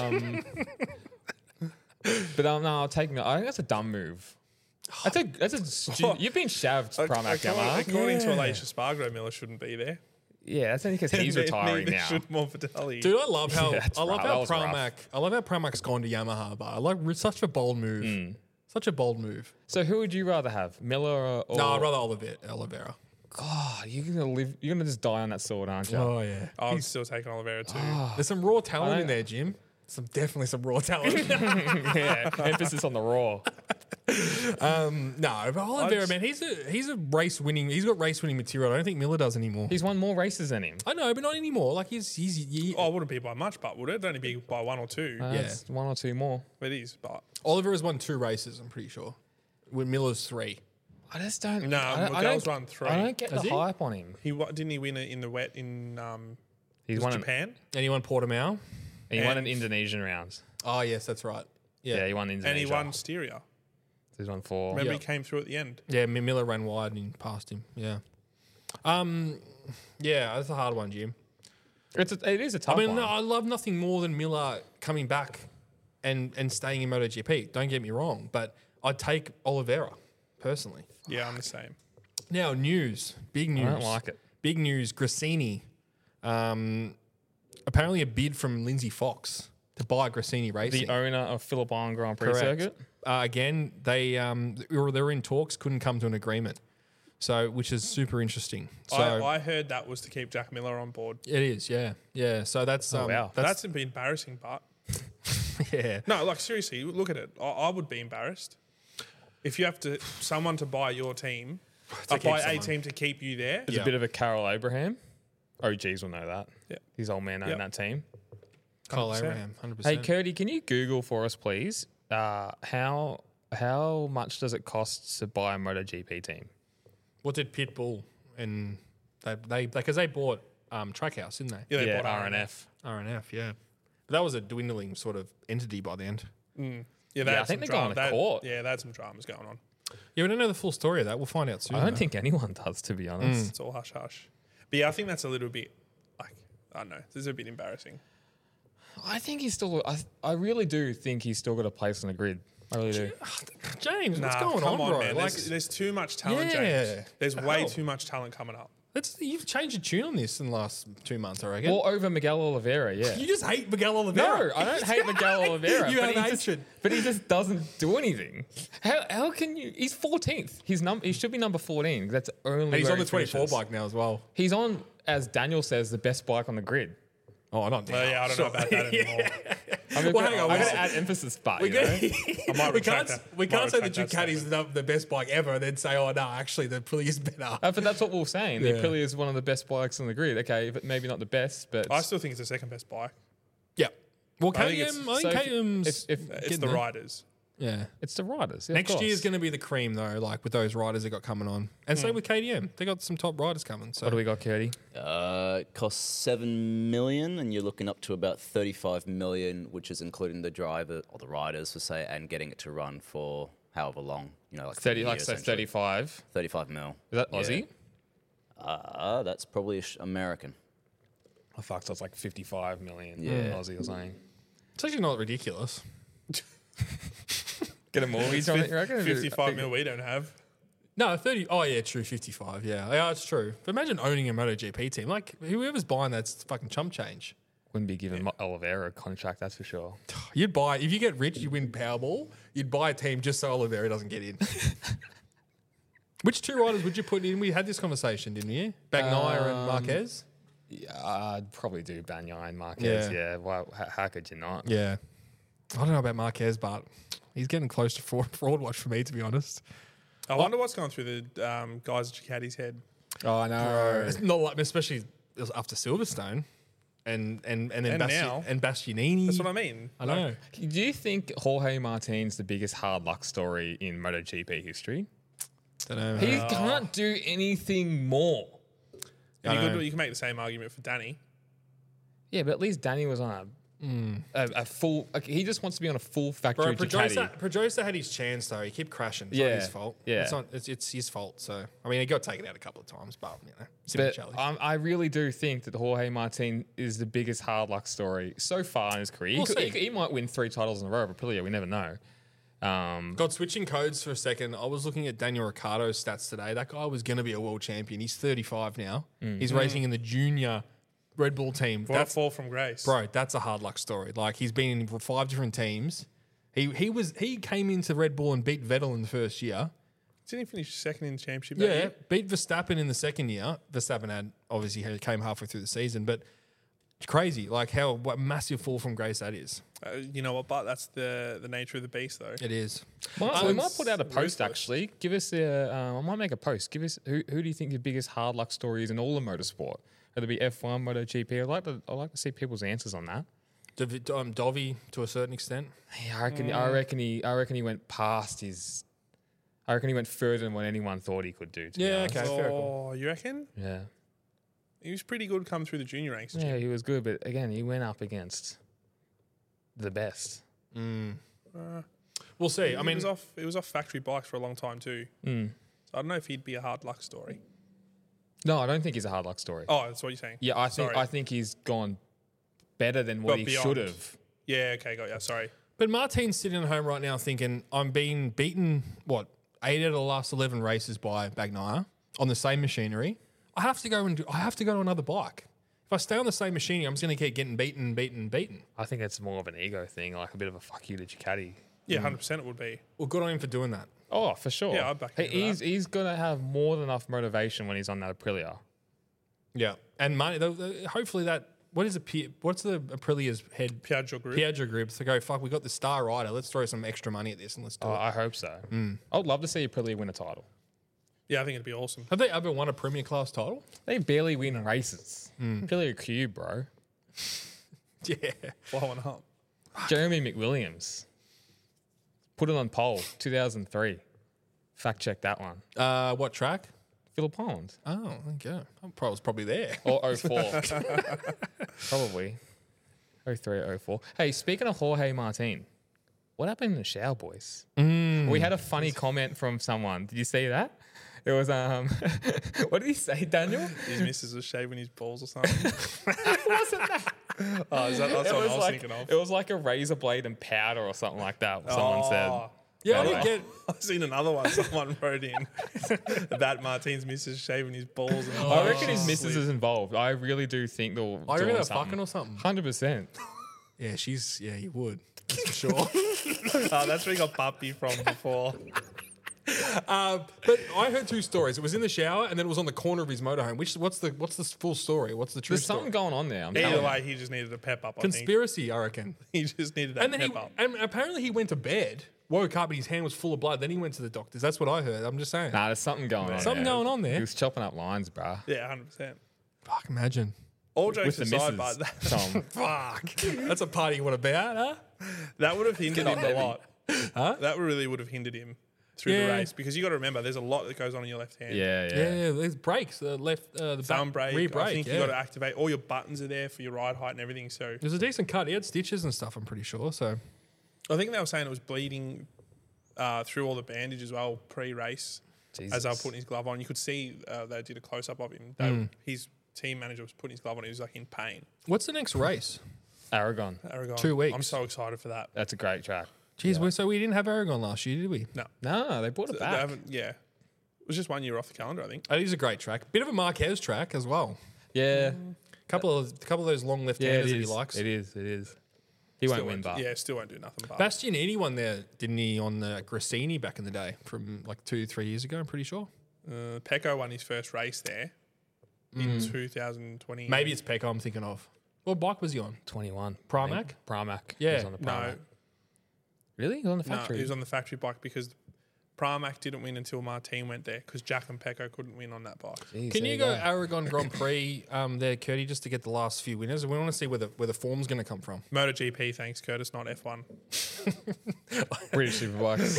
But no, I'll take Miller. I think that's a dumb move. You've been shaved, Pramac Yamaha. According to Alicia Spargo, Miller shouldn't be there. Yeah, that's only because he's retiring Neither now. should Morbidelli. Dude, I love how Yeah, that's rough. That was rough. I love how Pramac's gone to Yamaha, but I like such a bold move. Such a bold move. So who would you rather have, Miller or? No, I'd rather Oliveira. God, you're gonna just die on that sword, aren't you? Oh yeah. I'm still taking Oliveira too. There's some raw talent in there, Jim. Definitely some raw talent. Yeah, emphasis on the raw. No, but Oliveira, man, he's a race winning. He's got race winning material. I don't think Miller does anymore. He's won more races than him. I know, but not anymore. Like he's Oh, it wouldn't be by much, but would it? It'd only be by one or two. It's one or two more. It is, but Oliveira's won 2 races. I'm pretty sure. With Miller's 3. I just don't. No, I Miguel's don't, run 3. I don't get Has the he? hype on him. Didn't he win it in the wet in He's was won. Japan? And he won Portimao. He won an and- Indonesian round. Oh yes, that's right. Yeah, he won Indonesia. And he won Styria. He's won 4. Remember, Yeah. he came through at the end. Yeah, Miller ran wide and passed him. Yeah. Yeah, that's a hard one, Jim. It is a tough I mean, one. no, I love nothing more than Miller coming back and staying in MotoGP. Don't get me wrong, but I'd take Oliveira personally. Yeah, I'm the same. Now, big news. I don't like it. Big news. Grassini, apparently a bid from Lindsay Fox to buy Grassini Racing. The owner of Phillip Island Grand Prix Correct. circuit. Again, they were in talks, couldn't come to an agreement. So, which is super interesting. So I heard that was to keep Jack Miller on board. it is, yeah. So that's wow. That's be embarrassing, but yeah. no, like seriously, look at it. I would be embarrassed if you have someone to buy your team, To keep buy a someone. team to keep you there. It's a bit of a Carol Abraham. OGs will know that. Yeah. His old man owned Yep. that team. Kyle 100%. Abraham, 100%. Hey, Cody, can you Google for us, please? How much does it cost to buy a MotoGP team? What did Pitbull and they because they bought Trackhouse, didn't they? Yeah, they Yeah, bought RNF. RNF, yeah. But that was a dwindling sort of entity by the end. Yeah, I think they're going to court. Yeah, they had some dramas going on. Yeah, we don't know the full story of that. We'll find out soon. I don't though. think anyone does, to be honest. It's all hush hush. But yeah, I think that's a little bit like I don't know. This is a bit embarrassing. I think he's still. I really do think he's still got a place on the grid. I really do. James, what's Nah, going come on, bro? man. Like, There's too much talent, Yeah. James. There's The way hell? too much talent coming up. you've changed your tune on this in the last 2 months, I reckon. Well, over Miguel Oliveira, yeah. You just hate Miguel Oliveira. No, I don't hate Miguel Oliveira. You but have he just, hatred. but he just doesn't do anything. How can you? He's 14th. He should be number 14. That's only. And he's where on the he 24 finishes. bike now as well. He's on, as Daniel says, the best bike on the grid. Oh, not now. Yeah, I don't know about that anymore. I'm Well, hang on, going we- to add emphasis, but We you know? might we retract can't, that. we Might can't say the retract that Ducati's the best bike ever and then say, oh, no, actually, the Aprilia is better. But that's what we were saying. The Yeah. Aprilia is one of the best bikes on the grid. Okay, but maybe not the best, but I still think it's the second best bike. Yeah. Well, I think KTM, it's- I think so KTM's if It's getting the there. riders. Yeah. it's the riders. Yeah, Next year's going to be the cream, though, like with those riders they got coming on. And same with KTM. They got some top riders coming. So What do we got, Curdy? It costs $7 million, and you're looking up to about $35 million, which is including the driver or the riders, for say, and getting it to run for however long. You know, like 30, like years, so essentially. 35. 35 mil. Is that Aussie? That's probably American. Oh fuck, so it's like 55 million Yeah. Aussie or something. it's actually not ridiculous. Get a mortgage on it, you reckon? 55 mil we don't have. No, 30. Oh, yeah, true. 55. Yeah, it's true. But imagine owning a MotoGP team. Like, whoever's buying that's fucking chump change. Wouldn't be giving Oliveira a contract, that's for sure. You'd buy, if you get rich, you win Powerball, you'd buy a team just so Oliveira doesn't get in. Which two riders would you put in? We had this conversation, didn't we? Bagnaia and Marquez? Yeah, I'd probably do Bagnaia and Marquez. Yeah. Yeah, Why, how could you not? Yeah. I don't know about Marquez, but he's getting close to fraud watch for me, to be honest. I wonder what's going through the guys at Ducati's head. Oh, I know. It's not like, especially after Silverstone and then now. Bastianini. That's what I mean. I know. Do you think Jorge Martin's the biggest hard luck story in MotoGP history? Don't know. He can't do anything more. And I know. you can make the same argument for Danny. Yeah, but at least Danny was on a full. Like, he just wants to be on a full factory Bro, Ducati. Pedrosa had his chance though. He kept crashing. It's Yeah, not his fault. yeah. It's his fault. So I mean, he got taken out a couple of times, but But Simoncelli. I really do think that Jorge Martin is the biggest hard luck story so far in his career. We'll see. He might win 3 titles in a row of Aprilia. We never know. God, switching codes for a second. I was looking at Daniel Ricciardo's stats today. That guy was going to be a world champion. He's 35 now. He's racing in the junior Red Bull team. What a fall from grace. Bro, that's a hard luck story. Like, he's been in 5 different teams. He came into Red Bull and beat Vettel in the first year. Didn't he finish second in the championship that Yeah, year? beat Verstappen in the second year. Verstappen came halfway through the season, but it's crazy. Like what massive fall from grace that is. You know what, but that's the nature of the beast, though. It is. We might put out a post ruthless. actually. Give us I might make a post. Give us who do you think the biggest hard luck story is in all of motorsport? Whether it be F1, MotoGP. I'd like to see people's answers on that. Dovi to a certain extent. Yeah, I reckon he went past his. I reckon he went further than what anyone thought he could do. To be Yeah, honest. okay. fair call. Oh, you reckon? Yeah. He was pretty good coming through the junior ranks. Yeah, he was good, but again, he went up against the best. We'll see. I mean, it was off factory bikes for a long time too. So I don't know if he'd be a hard luck story. No, I don't think he's a hard luck story. Oh, that's what you're saying. Yeah, Sorry. I think he's gone better than what Got he beyond. should have. Yeah, okay, got ya. Sorry. but Martin's sitting at home right now thinking, I'm being beaten, 8 out of the last 11 races by Bagnaia on the same machinery. I have to go to another bike. If I stay on the same machinery, I'm just going to keep getting beaten. I think it's more of an ego thing, like a bit of a fuck you to Ducati. Yeah, 100% it would be. Well, good on him for doing that. Oh, for sure. Yeah, I'd back him into He's gonna have more than enough motivation when he's on that Aprilia. Yeah. And money, hopefully that, what's the Aprilia's head? Piaggio Group. Piaggio Group. So go, fuck, we got the star rider. Let's throw some extra money at this and let's do it. I hope so. I would love to see Aprilia win a title. Yeah, I think it'd be awesome. Have they ever won a Premier Class title? They barely win races. Aprilia Q, bro. Yeah. Blowing up. Jeremy McWilliams. Put it on poll, 2003. Fact check that one. What track? Phillip Island. Oh, there you go. I was probably there. Or 04. Probably. 03 or 04. Hey, speaking of Jorge Martin, what happened in the shower, boys? We had a funny comment from someone. Did you see that? It was what did he say, Daniel? His missus was shaving his balls or something. Wasn't that? Oh, that's what I was thinking of. It was like a razor blade and powder or something like that. Someone said. Yeah, I Anyway. didn't get. I've seen another one. Someone wrote in about Martin's missus shaving his balls. And I reckon his missus is involved. I really do think they'll. I reckon they're fucking or something. 100%. Yeah, she's. Yeah, you would. That's for sure. Oh, that's where he got puppy from before. But I heard two stories. It was in the shower, and then it was on the corner of his motorhome. What's the full story? What's the true There's something story? going on there. I'm Either telling you. way, he just needed a pep up. I think Conspiracy, I reckon. he just needed that And then pep up. and apparently he went to bed, woke up, and his hand was full of blood. Then he went to the doctors. That's what I heard. I'm just saying. Nah, there's something going on. Something there. going on there. He was chopping up lines, bruh. Yeah, 100%. Fuck, imagine. All With jokes the aside, missus, but Tom. Fuck. That's a party you want to be at, huh? that would have hindered him heavy. a lot. Huh? That really would have hindered him through the Yeah. race because you got to remember there's a lot that goes on in your left hand. Yeah. Yeah, there's brakes. The left, the Thumb back, brake. rear brake. I think yeah. you got to activate all your buttons are there for your ride height and everything. So There's a decent cut. He had stitches and stuff, I'm pretty sure. So I think they were saying it was bleeding through all the bandage as well pre-race. As they were putting his glove on, you could see they did a close up of him. His team manager was putting his glove on. He was like in pain. what's the next race? Aragon. Aragon. 2 weeks. I'm so excited for that. That's a great track. Jeez, so we didn't have Aragon last year, did we? No, No, they brought it they back. haven't. Yeah, it was just 1 year off the calendar. I think. It is a great track. Bit of a Marquez track as well. Yeah. Couple of those long Yeah, left-handers it that he is. likes. It is. It is. He won't win, but Yeah, still won't do nothing. But Bastianini won there, didn't he, on the Grassini back in the day from like 2-3 years ago, I'm pretty sure. Pecco won his first race there in 2020. Maybe it's Pecco I'm thinking of. What bike was he on? 21. Pramac? I think. Pramac. Yeah. He was on the Pramac. no, Really? He was on the no, factory? he was on the factory bike because Pramac didn't win until Martin went there because Jack and Pecco couldn't win on that bike. Jeez, Can there you go Aragon Grand Prix there, Curdy, just to get the last few winners? We want to see where the form's going to come from. MotoGP, thanks, Curtis, not F1. British Superbikes.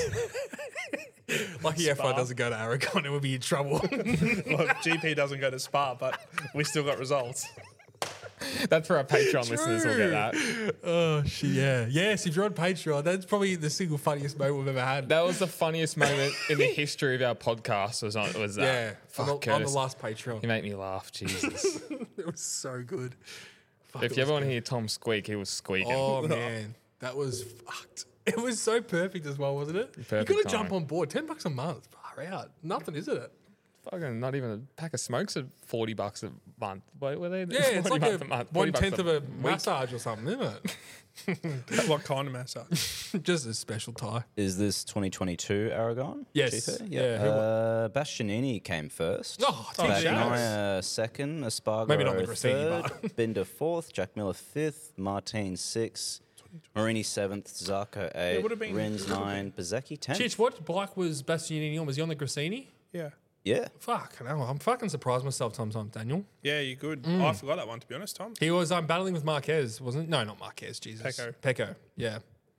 Lucky F1 doesn't go to Aragon, it would be in trouble. Look, GP doesn't go to Spa, but we still got results. That's for our Patreon listeners. We'll get that. Oh, shit, yeah. Yes, if you're on Patreon, that's probably the single funniest moment we've ever had. That was the funniest moment in the history of our podcast. Was that? yeah, Fuck, on the Curtis. last Patreon. You make me laugh. Jesus. It was so good. Fuck, If it you was ever want to good. hear Tom squeak, he was squeaking. Oh, man. That was fucked. It was so perfect as well, wasn't it? Perfect you got to time. jump on board. $10 a month. Far out. Nothing, isn't it? Fucking not even a pack of smokes at $40 a month. Wait, were they? Yeah, it's like $40 month, 40 bucks 1/10 of a week. massage or something, isn't What kind of massage? it? Just a special tie. Is this 2022 Aragon? Yes. GP? Yeah, who Bastianini came first. Oh, Team Shadows. Bagnaia second, Espargaro Maybe not the Grassini, third, Binder fourth, Jack Miller fifth, Martin sixth, Marini seventh, Zarco eighth, would've been- Rins nine, Bezecchi 10th. Chich, what bike was Bastianini on? Was he on the Grassini? Yeah. Yeah. Fuck, no, I'm fucking surprised myself sometimes, Daniel. Yeah, you're good. Oh, I forgot that one, to be honest, Tom. He was battling with Marquez, wasn't it? No, not Marquez, Jesus. Pecco. Pecco, yeah.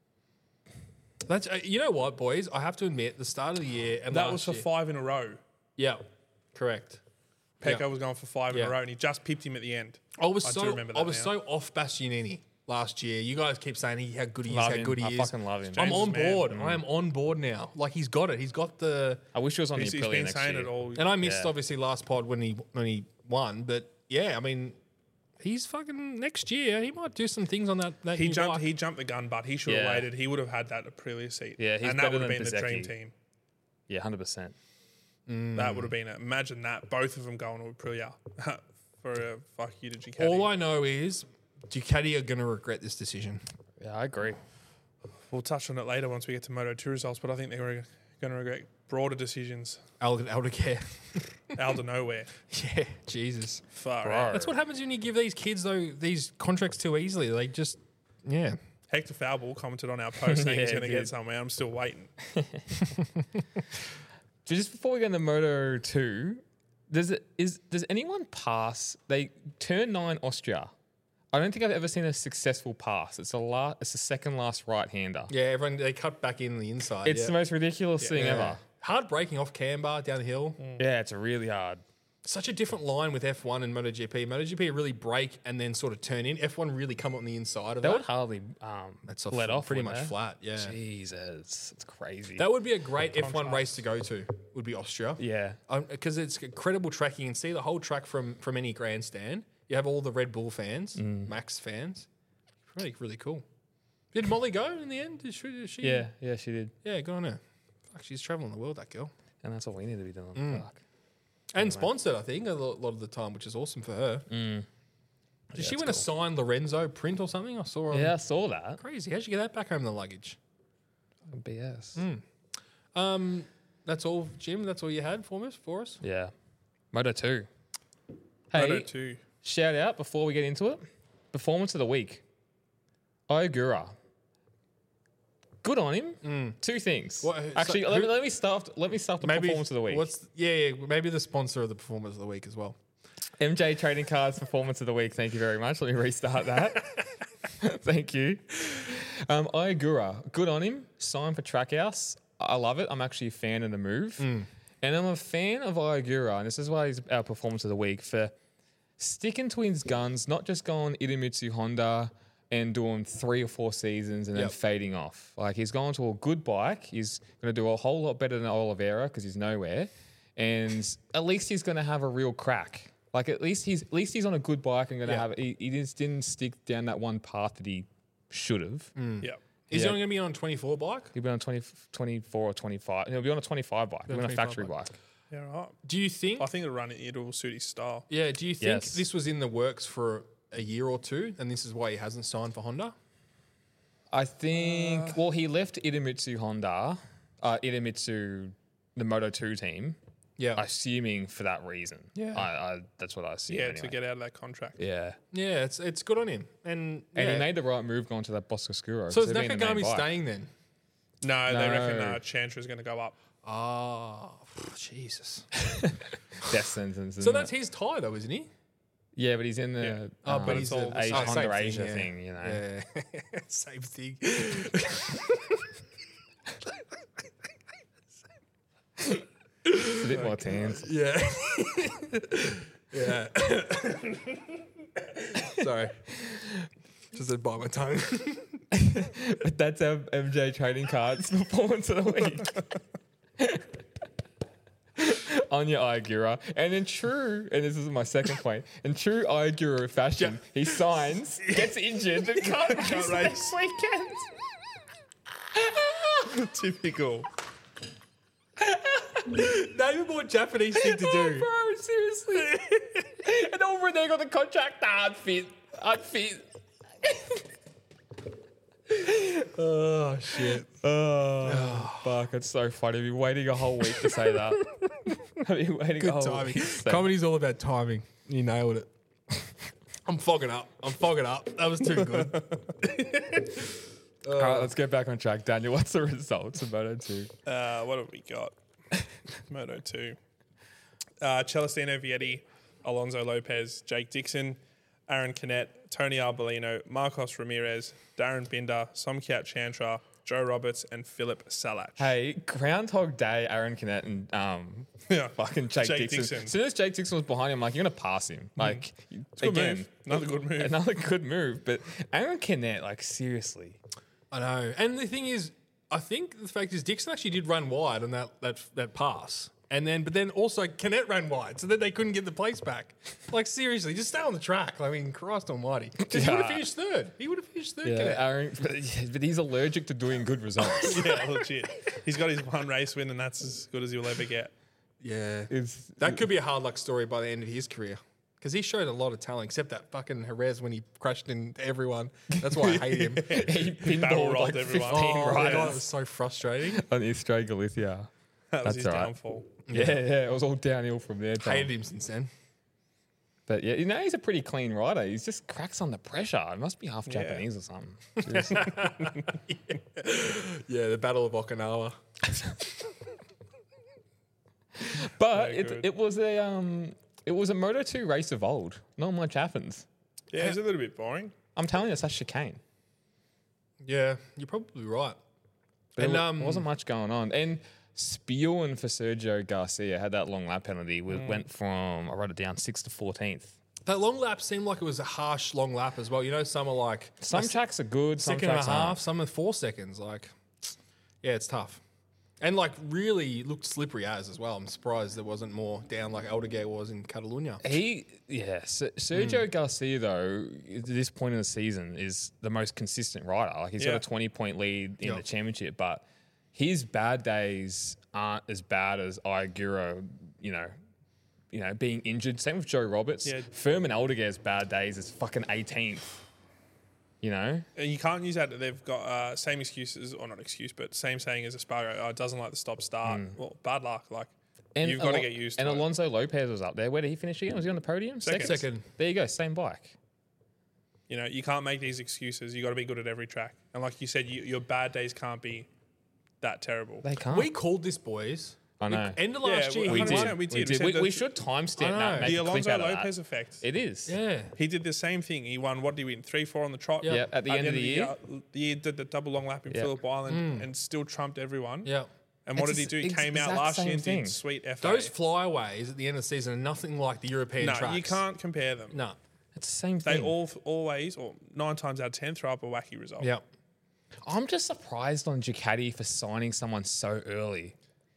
That's you know what, boys? I have to admit, the start of the year and That last was for year- 5 in a row. Yeah, correct. Pecco Yeah. was going for 5 in Yeah. a row, and he just pipped him at the end. I was do remember that now. so off Bastianini last year. You guys keep saying how good he is, Love how him. good he I is. fucking love him. I'm James on is man. board. I am on board now. Like he's got it. He's got the. I wish he was on He's the been Aprilia next saying year. it all. And I missed Yeah. obviously last pod when he won, but yeah, I mean, he's fucking next year. He might do some things on that. He new jumped. bike. He jumped the gun, but he should have Yeah. waited. He would have had that Aprilia seat. Yeah, he's and that better would have than been the dream Bezzecchi. team. Yeah, 100%. That would have been it. Imagine that. Both of them going to Aprilia for a fuck you to Ducati. All I know is Ducati are going to regret this decision. Yeah, I agree. We'll touch on it later once we get to Moto2 results, but I think they're going to regret broader decisions. Aldercare. Out of nowhere. Yeah, Jesus. Far Bro. out. That's what happens when you give these kids though these contracts too easily. They just yeah. Hector Falball commented on our post saying he's Yeah, going to he get did. somewhere. I'm still waiting. So just before we go into Moto 2, does anyone pass? They turn 9 Austria. I don't think I've ever seen a successful pass. It's the second last right hander. Yeah, everyone they cut back in the inside. It's yeah. the most ridiculous thing Yeah. ever. Hard braking off camber downhill. Yeah, it's really hard. such a different line with F1 and MotoGP. MotoGP really break and then sort of turn in. F1 really come on the inside of That that. would hardly That's let off. pretty wouldn't much it? flat. Yeah, Jesus, it's crazy. that would be a great F1 race to go to. Would be Austria. yeah. Because it's incredible track. You can see the whole track from any grandstand. You have all the Red Bull fans, Max fans. Really, really cool. Did Molly go in the end? Did she? Yeah, she did. Yeah, good on her. Fuck, she's traveling the world, that girl. And that's all we need to be doing. Fuck. And sponsored, I think, a lot of the time, which is awesome for her. Did she win a signed Lorenzo print or something? I saw her. Yeah, I saw that. Crazy. How'd you get that back home in the luggage? BS. That's all, Jim. That's all you had for us? Yeah. Moto 2. Hey, Moto 2. shout out before we get into it. Performance of the week. Ogura. Good on him. Two things. What- Actually, so let me start the performance of the week. Maybe the sponsor of the performance of the week as well. MJ Trading Cards performance of the week. Thank you very much. Let me restart that. Thank you. Ogura. Good on him. Signed for Trackhouse. I love it. I'm actually a fan of the move. And I'm a fan of Ogura, and this is why he's our performance of the week, for sticking to his guns, not just going Idemitsu Honda and doing 3 or 4 seasons and then Yep. fading off. Like, he's gone to a good bike. He's going to do a whole lot better than Oliveira because he's nowhere. And at least he's going to have a real crack. Like, at least he's on a good bike and going to Yeah. have it. He just didn't stick down that one path that he should have. Yep. Is Yeah. he only going to be on a 24 bike? He'll be on 24 or 25. He'll be on a 25 bike. He'll be on a 25 factory bike. Yeah, right. Do you think? I think it'll suit his style. Yeah. Do you think Yes. this was in the works for a year or two, and this is why he hasn't signed for Honda? I think, well, he left Idemitsu Honda, Idemitsu, the Moto 2 team, Yeah. assuming for that reason. Yeah. That's what I assume. Yeah, anyway. to get out of that contract. Yeah. Yeah. It's good on him, and And yeah. he made the right move going to that Bosco-Scuro. So is Nakagami staying then? No, they reckon No. Chantra's going to go up. Ah, Jesus. Death sentence. So isn't that's it? his tie, though, isn't he? Yeah, but he's in the Yeah. But he's all a- Asia- Honda same Asia yeah. thing, you know. Yeah, same thing. It's a bit more tans. Yeah. Yeah. Sorry. Just had to bite my tongue. But that's our MJ Trading Cards performance of the week. Anya Iagura. And in true, and this is my second point, in true Iagura fashion, he signs, gets injured, and can't race next weekend. Typical. Name a more Japanese thing to do. Bro, seriously. And over there got the contract, unfit. Oh, shit. Oh, fuck, it's so funny. I've been waiting a whole week to say that. I've been waiting a Good whole timing. week to say Comedy's all about timing. You nailed it. I'm fogging up. That was too good. All right, let's get back on track. Daniel, what's the results of Moto 2? What have we got? Moto 2. Celestino Vietti, Alonso Lopez, Jake Dixon, Aaron Canet, Tony Arbolino, Marcos Ramirez, Darren Binder, Somkiat Chantra, Joe Roberts, and Philip Salach. Hey, Groundhog Day, Aaron Canet and Yeah. fucking Jake Dixon. As soon as Jake Dixon was behind him, like, you're going to pass him. Like, Good move. Another good move. Another good move. But Aaron Canet, like, seriously. I know. And the thing is, I think the fact is Dixon actually did run wide on that pass. But then also Canet ran wide, so then they couldn't get the place back. Like, seriously, just stay on the track. I mean, Christ almighty. 'Cause he would have finished third. Yeah, Canet. Aaron, but he's allergic to doing good results. Yeah, legit. He's got his one race win, and that's as good as he'll ever get. Yeah. It's, That could be a hard luck story by the end of his career. Because he showed a lot of talent, except that fucking Jerez when he crashed into everyone. That's why I hate him. he Barrel pinballed rolled like 15 everyone. Oh, my riders God, it was so frustrating. on Estrella Galicia. That was That's his all right. downfall. Yeah, it was all downhill from there. Tom. Hated him since then. But yeah, he's a pretty clean rider. He's just cracks on the pressure. It must be half Japanese or something. Seriously. Yeah, the Battle of Okinawa. But Very good. it was a Moto 2 race of old. Not much happens. Yeah, it's a little bit boring. I'm telling you, it's that chicane. Yeah, you're probably right. But And there wasn't much going on. And spewing for Sergio Garcia had that long lap penalty. Went from, I wrote it down, 6th to 14th. That long lap seemed like it was a harsh long lap as well. You know, some are like Some tracks are good, some second and a tracks half, aren't. some are 4 seconds. Like, yeah, it's tough. And like really looked slippery as well. I'm surprised there wasn't more down like Aldeguer was in Catalunya. Sergio Garcia, though, at this point in the season, is the most consistent rider. Like, he's got a 20-point lead in the championship, but his bad days aren't as bad as Iaguro, you know, being injured. Same with Joe Roberts. Yeah. Furman Aldeguer's bad days is fucking 18th. You know? And you can't use that. They've got same excuses, or not excuse, but same saying as Espargaro. Oh, it doesn't like the stop-start. Well, bad luck. Like, you've got to get used to and it. Alonso Lopez was up there. Where did he finish again? Was he on the podium? Second. There you go. Same bike. You know, you can't make these excuses. You got to be good at every track. And like you said, your bad days can't be that terrible. They can't. We called this, boys. I know. End of last year. we he did. won. We did. We, said we that should timestamp I that. know. Make the a clip Alonso out of Lopez that. effect. It is. Yeah. He did the same thing. He won, what did he win? 3-4 on the trot. Yep. Yeah, at the end of the year. The year did the double long lap in Yeah. Phillip Island and still trumped everyone. Yeah. And what It's did he do? He the came out exact last year same and thing. did sweet FA. Those flyaways at the end of the season are nothing like the European no, tracks. you can't compare them. No. It's the same They thing. always, or 9 times out of 10, throw up a wacky result. Yeah. I'm just surprised on Ducati for signing someone so early.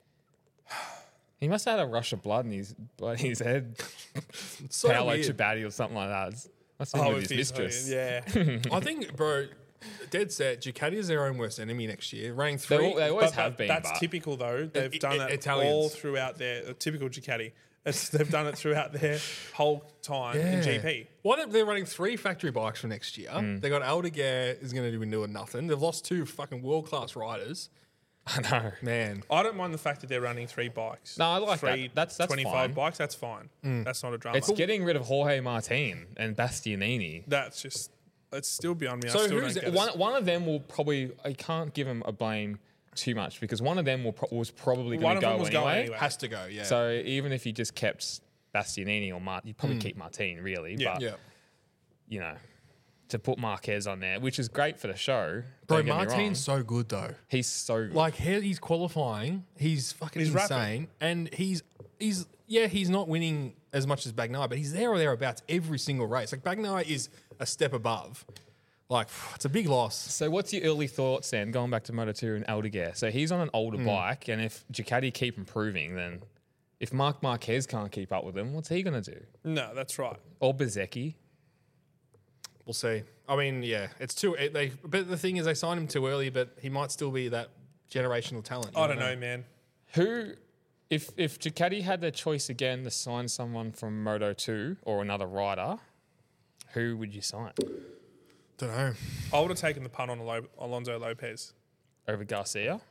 He must have had a rush of blood in his head. It's so Paolo weird. Chibati or something like that. Must have been with his mistress. Yeah. I think, bro, dead set, Ducati is their own worst enemy next year. Running They 3. always But have been. That's but typical, though. They've done that Italians. all throughout their typical Ducati. They've done it throughout their whole time in GP. Why they're running 3 factory bikes for next year? They got Aldeguer is going to be doing nothing. They've lost 2 fucking world class riders. I know. Man, I don't mind the fact that they're running 3 bikes. No, I like that. 3 That's 25 fine. bikes. That's fine. That's not a drama. It's getting rid of Jorge Martin and Bastianini. That's just. It's still beyond me. So I still who's don't it? get it. One of them will probably. I can't give him a blame too much because one of them was probably One going of to them go was going anyway. anyway. has to go, yeah. So even if you just kept Bastianini or Martin, you'd probably keep Martin really. Yeah. But yeah. you know, to put Marquez on there, which is great for the show. Bro, don't get me wrong. Martin's so good, though. He's so good. Like, he's qualifying. He's fucking He's rapid. insane. And he's not winning as much as Bagnaia, but he's there or thereabouts every single race. Like, Bagnaia is a step above. Like, it's a big loss. So what's your early thoughts then, going back to Moto2 and Aldeguer? So he's on an older bike, and if Ducati keep improving, then if Marc Marquez can't keep up with him, what's he going to do? No, that's right. Or Bezecchi? We'll see. I mean, yeah, it's too. But the thing is, they signed him too early, but he might still be that generational talent. You I don't know, man. Who, if Ducati had their choice again to sign someone from Moto2 or another rider, who would you sign Don't know. I would have taken the punt on Alonso Lopez. over Garcia?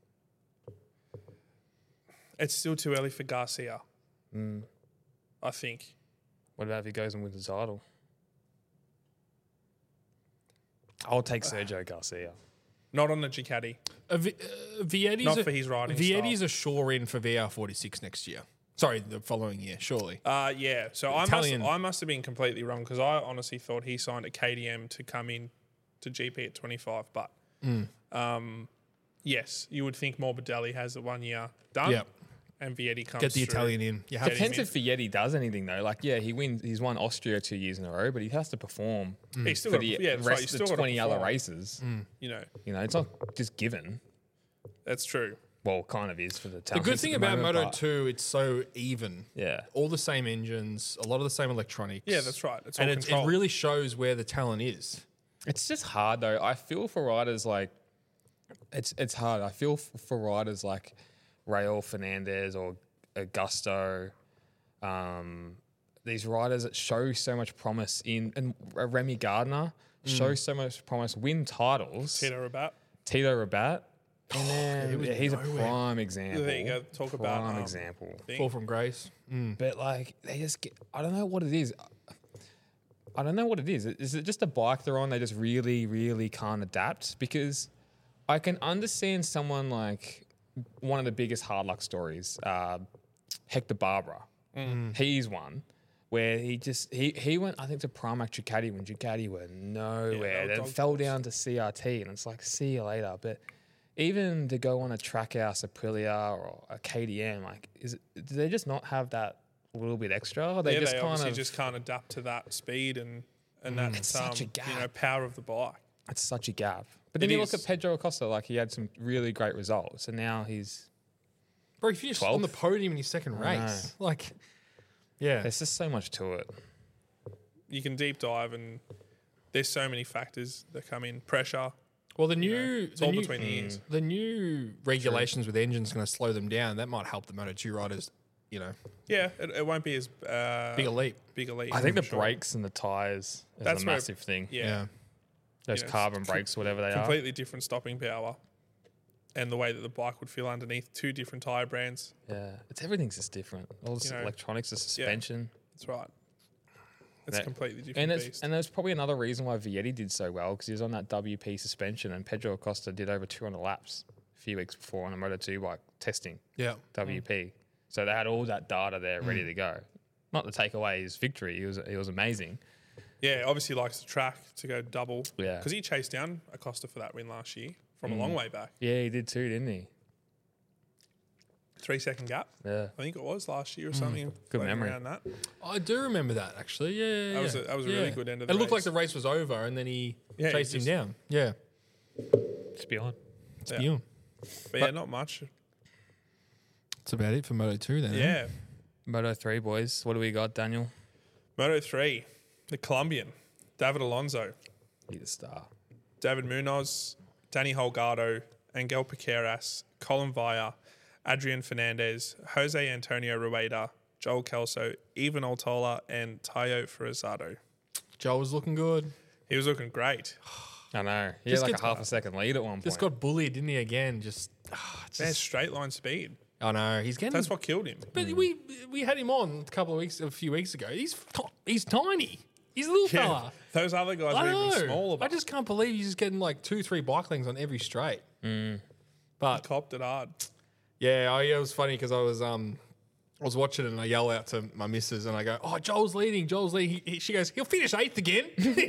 It's still too early for Garcia. I think. What about if he goes and wins his title? I'll take Sergio Garcia. Not on the Ducati. Vietti's Not for his riding Vietti's a sure in for VR46 next year. Sorry, the following year, surely. Yeah. So Italian. I must have been completely wrong because I honestly thought he signed a KDM to come in to GP at 25. But yes, you would think Morbidelli has the 1 year done. Yep. And Vietti comes Get the through. Italian in. You have Get to. him Depends if Vietti does anything though. Like, yeah, he's won Austria 2 years in a row, but he has to perform He's still for got the to, yeah, that's right, rest he's of the still got to 20 other perform. races. You know, It's not just given. that's true. Well, kind of is for the The talent. good thing about Moto 2, it's so even. Yeah. All the same engines, a lot of the same electronics. Yeah, that's right. It's And all it controlled. really shows where the talent is. It's just hard though. I feel for riders like it's hard. I feel for riders like Raul Fernandez or Augusto, these riders that show so much promise and Remy Gardner shows so much promise, win titles. Tito Rabat. And then he's a prime example. There you go. Talk about, prime example. thing. Fall from grace. But like they just get, I don't know what it is. I don't know what it is. Is it just a bike they're on? They just really, really can't adapt? Because I can understand someone like one of the biggest hard luck stories, Hector Barbara. He's one where he went, I think, to Pramac Ducati when Ducati were nowhere. they were Then dog fell poles. down to CRT, and it's like, see you later. But even to go on a Trackhouse, Aprilia, or a KDM, like, do they just not have that little bit extra? Or they just they kind obviously of just can't adapt to that speed and that It's such a gap. power of the bike. it's such a gap. But then It you is. look at Pedro Acosta, like he had some really great results, and now he's Bro, he finished on the 12th. podium in his second I race. Like, yeah. there's just so much to it. You can deep dive, and there's so many factors that come in. Pressure. Well, the new, It's the all new, between the ears. the new regulations with engines going to slow them down. That might help the Moto2 riders, Yeah, it won't be as big a leap. big a leap. I think the for sure. brakes and the tires is That's a where- massive thing. Yeah, Those you know, carbon brakes, whatever they are. completely different stopping power, and the way that the bike would feel underneath two different tire brands. Yeah, everything's just different. All this You know, electronics, the suspension. That's right. It's a That- completely different And beast. there's probably another reason why Vietti did so well, because he was on that WP suspension, and Pedro Acosta did over 200 laps a few weeks before on a Moto2 bike testing Yeah. WP. So they had all that data there ready to go. Not to take away his victory, he was amazing. Yeah, obviously likes the track to go double. Yeah. Because he chased down Acosta for that win last year from a long way back. Yeah, he did too, didn't he? 3 second gap, Yeah. I think it was last year or something. Good floating memory. Around that. I do remember that, actually. Yeah. That was a really good end of the It looked like race. the race was over, and then he Yeah, he chased him just- down. Yeah. It's beyond. It's Yeah. beyond. But yeah, not much. That's about it for Moto2 then. Yeah. Moto3, boys. What do we got, Daniel? Moto 3, the Colombian, David Alonso, He's a star. David Munoz, Danny Holgado, Angel Piqueras, Colin Vaya, Adrian Fernandez, Jose Antonio Rueda, Joel Kelso, Ivan Altola, and Tayo Ferrazado. Joe was looking good. He was looking great. I know. He Just had like gets- a half a second lead at one point. Just got bullied, didn't he, again? There's straight line speed. I know. He's getting... That's what killed him. But we had him on a few weeks ago. He's tiny. He's a little fella. Those other guys I are even know. smaller. I just can't believe he's just getting like 2-3 bike lengths on every straight. But copped it hard. yeah, it was funny because I was watching it and I yell out to my missus and I go, "Oh, Joel's leading. She goes, "He'll finish 8th again."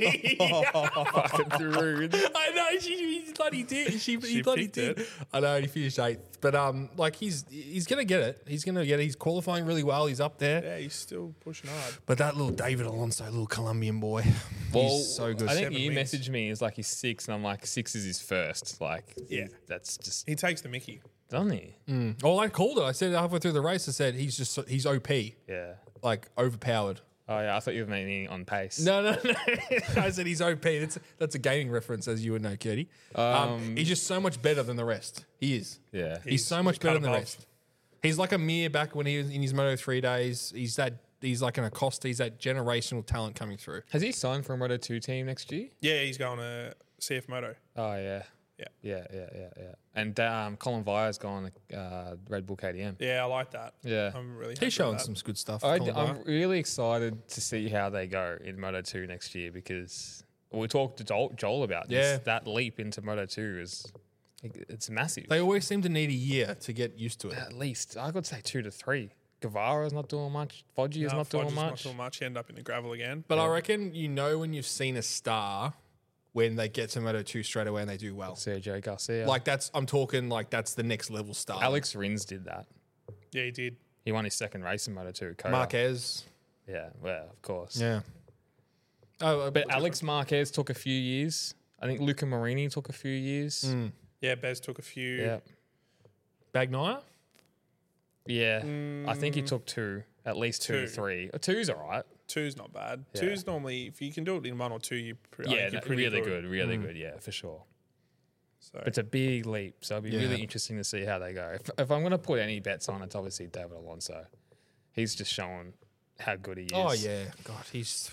fucking rude. I know he bloody did. He bloody picked did. it. I know he finished 8th, but like he's gonna get it. He's gonna get it. He's qualifying really well. He's up there. Yeah, he's still pushing hard. But that little David Alonso, little Colombian boy, Well, he's so good. I think 7 you wins. messaged me. It's like he's 6, and I'm like, 6 is his first. Like, Yeah. that's just He takes the Mickey. doesn't he? Oh, I called it. I said halfway through the race, I said he's OP, Yeah. like overpowered. Oh yeah, I thought you were meaning on pace. No. I said he's OP. That's a gaming reference, as you would know, Curdy. He's just so much better than the rest. He is. Yeah. He's so much cut better than the above. rest. He's like a Mir back when he was in his Moto 3 days. He's like an Acosta. He's that generational talent coming through. Has he signed for a Moto 2 team next year? Yeah, he's going to CF Moto. Oh yeah. Yeah. Yeah. And Colin Vire's gone Red Bull KDM. Yeah, I like that. Yeah. I'm really happy He's showing with that. some good stuff. I'm Colin Vire. really excited to see how they go in Moto 2 next year because we talked to Joel about this. Yeah. That leap into Moto 2 it's massive. They always seem to need a year to get used to it. At least I could say 2 to 3. Guevara's not doing much. Foggy is No, not doing Fodge's much. Not doing much. He end up in the gravel again. But I reckon when you've seen a star when they get to Moto 2 straight away and they do well. Sergio Garcia. Like I'm talking like that's the next level star. Alex Rins did that. Yeah, he did. He won his second race in Moto 2. Coda. Marquez. Yeah, well, of course. Yeah. Oh, But Alex Marquez took a few years. I think Luca Marini took a few years. Yeah, Bez took a few. Yeah. Bagnaia? Yeah. I think he took 2, at least 2 to 2. 3. 2's all right. Two's not bad. Yeah. Two's normally, if you can do it in 1 or 2, you're Yeah, you're pretty really good. Really good. Yeah, for sure. So, But it's a big leap. So it'll be Yeah. really interesting to see how they go. If I'm going to put any bets on, it's obviously David Alonso. He's just showing how good he is. Oh, yeah. God, he's...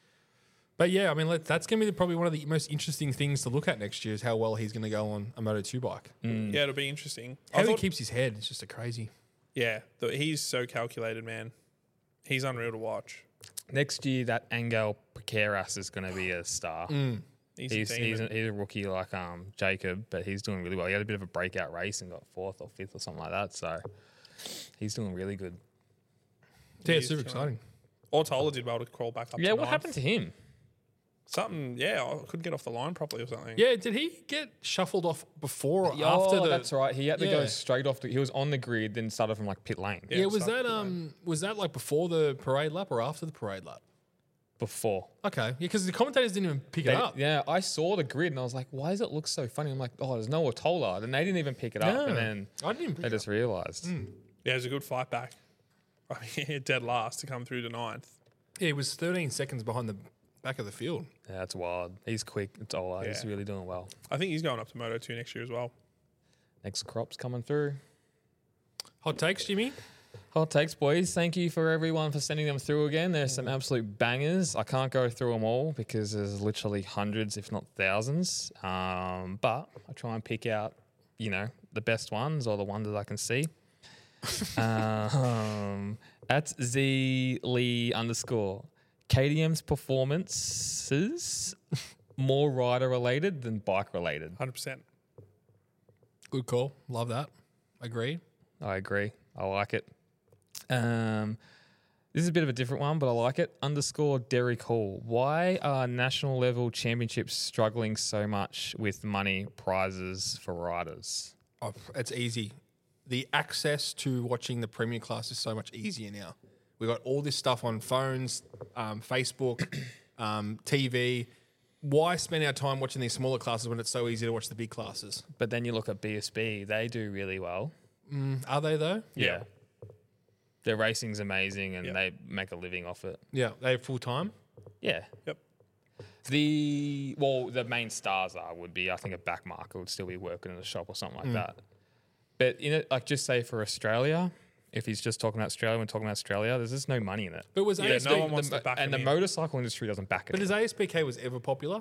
But yeah, I mean, that's going to be probably one of the most interesting things to look at next year is how well he's going to go on a Moto 2 bike. yeah, it'll be interesting. How I he thought, keeps his head is just a crazy... yeah, he's so calculated, man. He's unreal to watch. Next year, that Angel Piqueras is going to be a star. He's He's a rookie like Jacob, but he's doing really well. He had a bit of a breakout race and got 4th or 5th or something like that. So he's doing really good. Yeah, He's super killing exciting. Ortola did well to crawl back up. Yeah, to what 9th. happened to him? Something, I couldn't get off the line properly or something. Yeah, did he get shuffled off before or after the? That's right. He had to go Yeah. straight off. He was on the grid, then started from like pit lane. Yeah, was stuff, that was that like before the parade lap or after the parade lap? Before. Okay, yeah, because the commentators didn't even pick it up. Yeah, I saw the grid and I was like, why does it look so funny? I'm like, oh, there's no Otola. And they didn't even pick it up. And then I didn't even they pick just realised. Yeah, it was a good fight back. I mean, dead last to come through to 9th. Yeah, he was 13 seconds behind the back of the field. Yeah, that's wild. He's quick. It's all right. He's Yeah. really doing well. I think he's going up to Moto 2 next year as well. Next crop's coming through. Hot takes, Jimmy? Hot takes, boys. Thank you for everyone for sending them through again. There's some absolute bangers. I can't go through them all because there's literally hundreds, if not thousands. But I try and pick out, the best ones or the ones that I can see. At ZLee_. KTM's performances more rider related than bike related. 100%. Good call. Love that. Agree. I agree. I like it. This is a bit of a different one, but I like it. _Derek Hall. Why are national level championships struggling so much with money prizes for riders? Oh, it's easy. The access to watching the Premier class is so much easier now. We've got all this stuff on phones, Facebook, TV. Why spend our time watching these smaller classes when it's so easy to watch the big classes? But then you look at BSB, they do really well. Are they though? Yeah. Their racing's amazing and Yeah. they make a living off it. Yeah, they have full time. Yeah. Yep. The main stars would be, I think, a back marker would still be working in a shop or something like that. But just say for Australia, if he's just talking about Australia, when talking about Australia, there's just no money in it. But was Yeah, ASP, no one wants to back And the him in. motorcycle industry doesn't back it. but is ASPK was ever popular?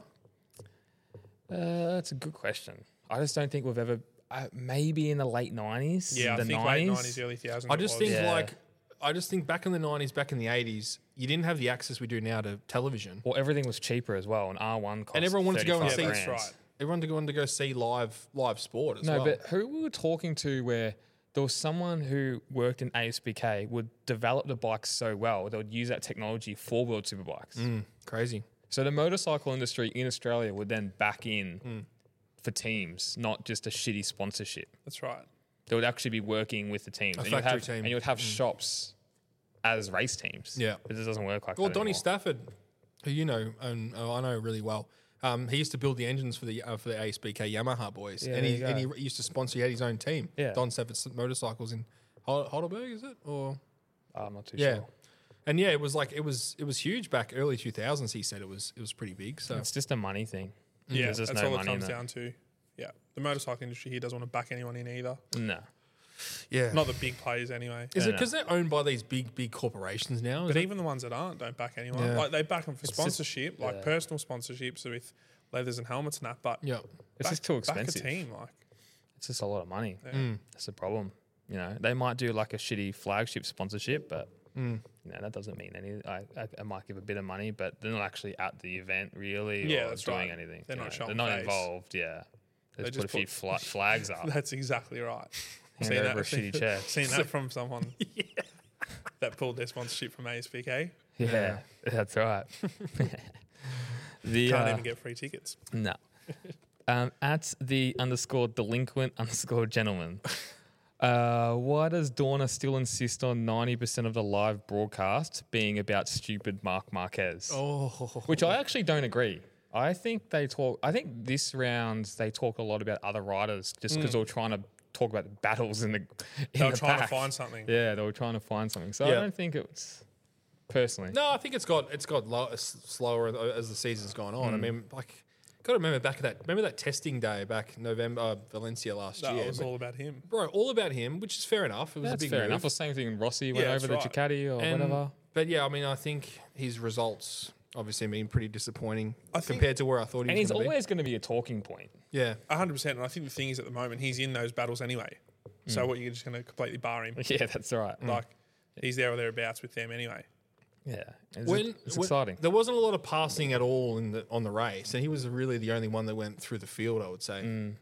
That's a good question. I just don't think we've ever. Maybe in the late 90s. Yeah, I the think 90s. late 90s, early 2000s. I just it think was. Yeah. I just think back in the 90s, back in the 80s, you didn't have the access we do now to television. Well, everything was cheaper as well, and R1 cost And everyone wanted to go and 35 see- That's grand. right. Everyone wanted to go see live sport as No, well. but who we were talking to where there was someone who worked in ASBK would develop the bikes so well, they would use that technology for World Superbikes. Crazy. So the motorcycle industry in Australia would then back in for teams, not just a shitty sponsorship. That's right. They would actually be working with the teams. And you would factory have, team. And you would have shops as race teams. Yeah. But it doesn't work like Well, that Donny anymore. Stafford, who you know and I know really well, he used to build the engines for the ASBK Yamaha boys, Yeah, and there you go. he used to sponsor. He had his own team, Yeah. Don Stafford Motorcycles in Heidelberg, is it? Or I'm not too yeah, sure. and yeah, it was like it was huge back early 2000s. He said it was pretty big. So It's just a money thing. Yeah, There's just that's no all it money in comes it. down to. Yeah. The motorcycle industry here doesn't want to back anyone in either. No. yeah, Not the big players anyway. is No, it no. because they're owned by these big corporations now? Is But it? even the ones that aren't don't back anyone. Yeah. Like they back them for just- sponsorship, like yeah. personal sponsorships with leathers and helmets and that. But yeah, It's just too expensive. Back a team, like It's just a lot of money. Yeah. That's the problem. They might do like a shitty flagship sponsorship, but that doesn't mean any. I might give a bit of money, but they're not actually at the event really. Yeah, or that's doing right. anything. They're not They're showing not face. involved. Yeah, they just put a few put- flags up. that's exactly right. Hand over a shitty check. Seen that from someone that pulled their sponsorship from ASPK. Yeah, that's right. The Can't even get free tickets. no. At the _delinquent_gentleman. Why does Dorna still insist on 90% of the live broadcast being about stupid Marc Marquez? oh, Which I actually don't agree. I think this round they talk a lot about other riders just because they were trying to talk about the battles in the They were trying to pack. find something. Yeah, they were trying to find something. So I Yeah. don't think it's personally. No, I think it's got slower as the season's gone on. I mean, like, got to remember that testing day back November Valencia last That year. was all about him. Bro, all about him, which is fair enough. It was That's a big fair move. enough. The same thing. Rossi went Yeah, over that's the right. Ducati or And- whatever. But yeah, I mean, I think his results obviously been pretty disappointing I think- compared to where I thought he And was he's going to always going to be a talking point. be. Yeah, 100%. And I think the thing is at the moment, he's in those battles anyway. So what, you're just going to completely bar him? Yeah, that's right. Like, he's there or thereabouts with them anyway. Yeah, it's exciting. There wasn't a lot of passing at all on the race, and he was really the only one that went through the field, I would say.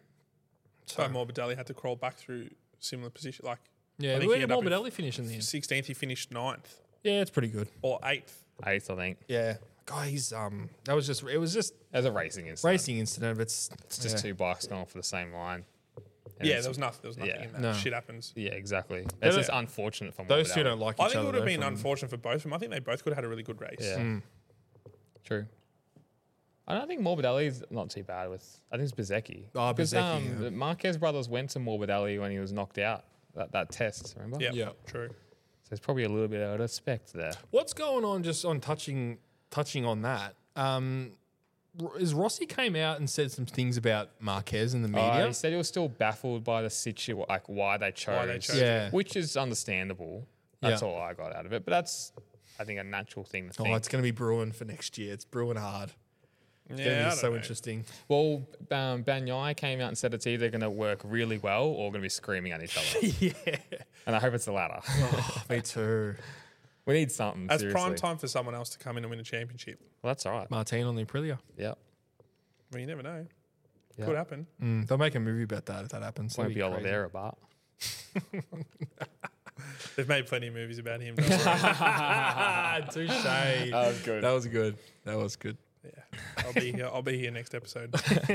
So Morbidelli had to crawl back through similar position. Like, Yeah, I think where he did ended up Morbidelli finish in the end? 16th, he finished 9th Yeah, it's pretty good. or 8th. 8th, I think. Yeah, God, he's that was just it was just As a racing incident. racing incident. But It's just two bikes going for the same line. And Yeah, it's- there was nothing. There was nothing yeah. in that. No. Shit happens. Yeah, exactly. It's just unfortunate for those two Morbidelli. don't like I each think it other. would have though, been from- unfortunate for both of them. I think they both could have had a really good race. Yeah. True. I don't think Morbidelli's not too bad with. I think it's Bezzecchi. Oh, Because Bezzecchi, the Marquez brothers went to Morbidelli when he was knocked out. That test, remember? Yeah, Yeah. true. So there's probably a little bit of respect there. What's going on? Just on touching on that. Is Rossi came out and said some things about Marquez in the media? He said he was still baffled by the situation, like why they chose. Yeah. Which is understandable. That's Yeah. all I got out of it. But that's, I think, a natural thing to Oh, think. it's going to be brewing for next year. It's brewing hard. It's Yeah, going I to be don't so know. interesting. Well, Banyai came out and said it's either going to work really well or going to be screaming at each other. Yeah, And I hope it's the latter. me too. We need something. As seriously. prime time for someone else to come in and win a championship. Well, that's all right. Martin on the Aprilia. Yeah. I mean, you never know. Yeah. Could happen. They'll make a movie about that if that happens. Won't That'd be crazy. Oliveira, but. They've made plenty of movies about him. Don't worry. Touche. That was good. That was good. That was good. Yeah, I'll be here next episode.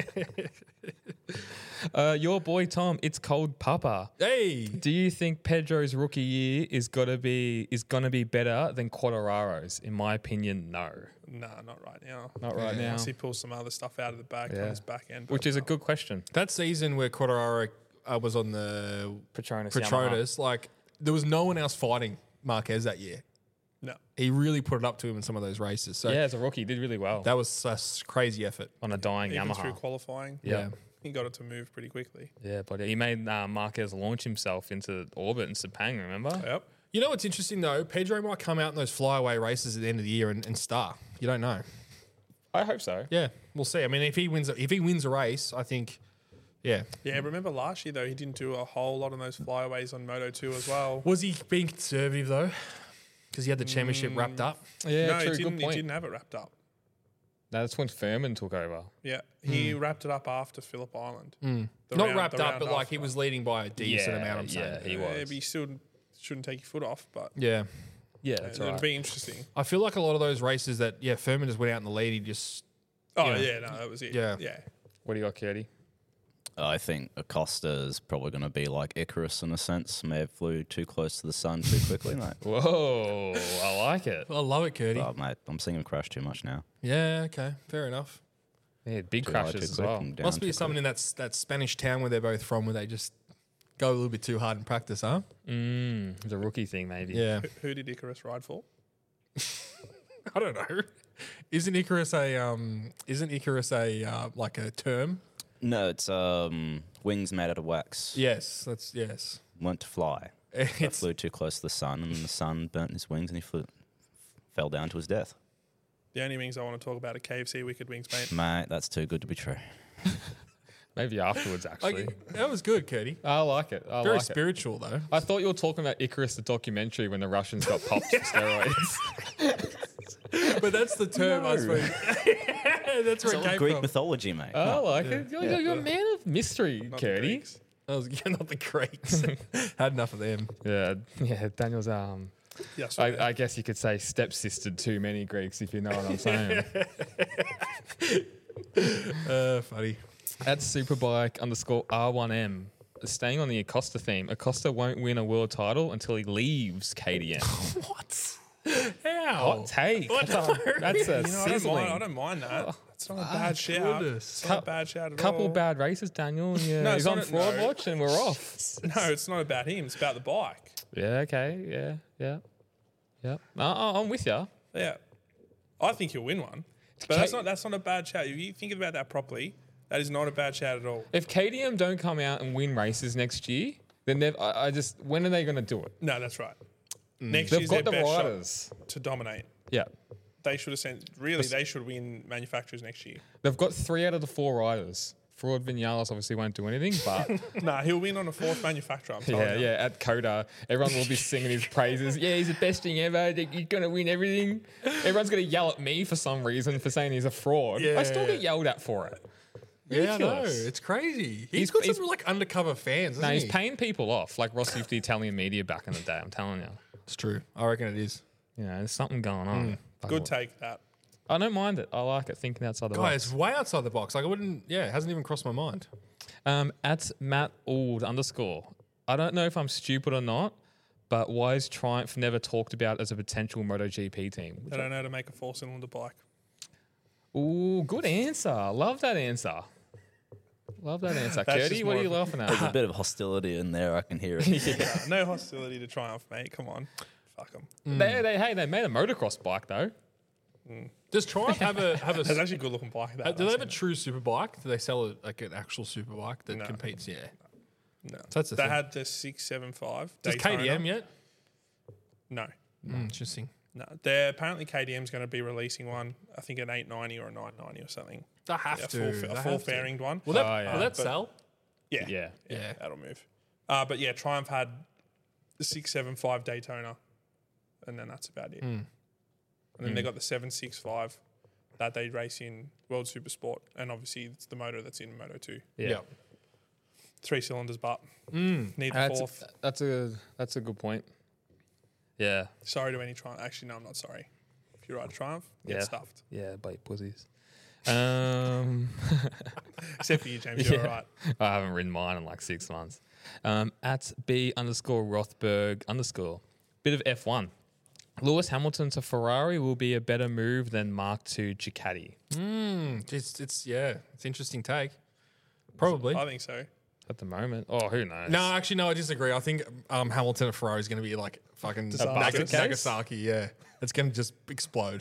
Your boy Tom, it's cold Papa. Hey, Do you think Pedro's rookie year is gonna be better than Quartararo's? In my opinion, no. Nah, not right now. Not right now. Unless he pulls some other stuff out of the bag Yeah. on his back end. Which is a good question. that season where Quartararo was on the Petronas. Petronas, like there was no one else fighting Marquez that year. No. He really put it up to him in some of those races. So Yeah, as a rookie, he did really well that was a crazy effort. on a dying Even through Yamaha. qualifying, Yeah. he got it to move pretty quickly. Yeah, but he made Marquez launch himself into orbit in Sepang, remember? Yep. You know what's interesting though? Pedro might come out in those flyaway races at the end of the year and star. You don't know. I hope so. Yeah, we'll see. I mean, if he wins a race, I think, yeah. Yeah, remember last year, though, he didn't do a whole lot on those flyaways on Moto 2 as well. Was he being conservative though? Because he had the championship wrapped up. Yeah, no, true. he Good point. didn't have it wrapped up. That's when Furman took over. Yeah, he wrapped it up after Phillip Island. The Not round- wrapped the up, round but like he after. was leading by a decent amount. I'm saying. he Yeah, was. but you still shouldn't take your foot off. But Yeah. Yeah, that's it'd right. be interesting. I feel like a lot of those races that Furman just went out in the lead. He just Oh Yeah. yeah, no, that was it. Yeah. yeah. What do you got, Curdy? I think Acosta is probably going to be like Icarus in a sense. May have flew too close to the sun too quickly, mate. Whoa, I like it. I love it, Curdy. But, mate, I'm seeing him crash too much now. Yeah, okay, fair enough. Yeah, big Too high, crashes too as quick, well. and down Must be too someone quick. in that Spanish town where they're both from, where they just go a little bit too hard in practice, huh? It's a rookie thing, maybe. Yeah, Who did Icarus ride for? I don't know. Isn't Icarus a like a term? No, it's wings made out of wax. Yes, that's yes. Learned to fly. But It's flew too close to the sun, and the sun burnt his wings, and he fell down to his death. The only wings I want to talk about are KFC Wicked Wings, mate. Mate, that's too good to be true. Maybe afterwards, actually. that was good, Curdy. I like it. I Very like it. spiritual though. I thought you were talking about Icarus, the documentary, when the Russians got popped with steroids. But that's the term, I suppose. That's where it came Greek from. mythology, mate. I like it. You're a man of mystery, Not the Curdy. Greeks. That was not the Greeks. Had enough of them. Yeah, Daniel's Yes, I guess you could say stepsistered too many Greeks, if you know what I'm saying. Funny. At Superbike _R1M, staying on the Acosta theme, Acosta won't win a world title until he leaves KTM. What? How? Hot take. That's a I sizzling. don't mind that. It's not a bad shout. goodness. It's not a bad shout at Couple all. bad races, Daniel. And yeah, No, he's it's on not- fraud no. watch, and we're off. No, it's not about him. It's about the bike. Yeah. Okay. Yeah. I'm with you. Yeah, I think he'll win one. But that's not a bad shout. If you think about that properly, that is not a bad shout at all. If KTM don't come out and win races next year, then when are they going to do it? No, that's right. Next They've year's got their the best shot riders. to dominate. Yeah. They should have sent. Really, they should win manufacturers next year. They've got 3 out of the 4 riders. Fraud Vinales obviously won't do anything, but Nah, he'll win on a fourth manufacturer. I'm telling you. at Coda, everyone will be singing his praises. Yeah, he's the best thing ever. He's going to win everything. Everyone's going to yell at me for some reason for saying he's a fraud. I still Yeah. get yelled at for it. Yeah, I know. Ridiculous. It's crazy. He's- He's got he's- some like undercover fans. No, Isn't he's he? paying people off, like Rossi for the Italian media back in the day. I'm telling you. It's true. I reckon it is. You know, there's something going on. Good take that. I don't mind it. I like it. Thinking outside the Guy, box. it's way outside the box. Like I wouldn't. Yeah, it hasn't even crossed my mind. At Matt Old _ I don't know if I'm stupid or not, but why is Triumph never talked about as a potential MotoGP team? They don't know how to make a 4-cylinder bike. Ooh, good answer. Love that answer. Love that answer. That's Curdy, just what are more you of laughing There's a at? bit of hostility in there. I can hear it. No hostility to Triumph, mate. Come on. Fuck them. They made a motocross bike though. Does Triumph have a It's actually a good looking bike. do they have a true super bike? Do they sell like an actual super bike that No. competes? Yeah. No. So that's the They thing. had the 675. Does Daytona. KDM yet? No. Interesting. No. They're apparently KDM's going to be releasing one, I think an 890 or a 990 or something. They have A to. full, They a have full to. fairinged one. Will that, Oh, yeah. will that But- sell? Yeah. Yeah. Yeah. That'll move. But yeah, Triumph had the 675 Daytona, and then that's about it. And then they got the 765 that they race in World Super Sport, and obviously it's the motor that's in Moto 2. Yeah. 3 cylinders, but need the fourth. That's a good point. Yeah. Sorry to any Triumph. Actually, no, I'm not sorry. If you ride a Triumph, get Yeah. stuffed. Yeah, bite pussies. Except for you, James. You're all right. I haven't ridden mine in like 6 months. At B_Rothberg_. Bit of F1. Lewis Hamilton to Ferrari will be a better move than Mark II Ducati. It's interesting take. Probably. I think so. At the moment. Oh, who knows? No, actually, no, I disagree. I think Hamilton and Ferrari is going to be like fucking basket case? Nagasaki. Yeah, it's going to just explode.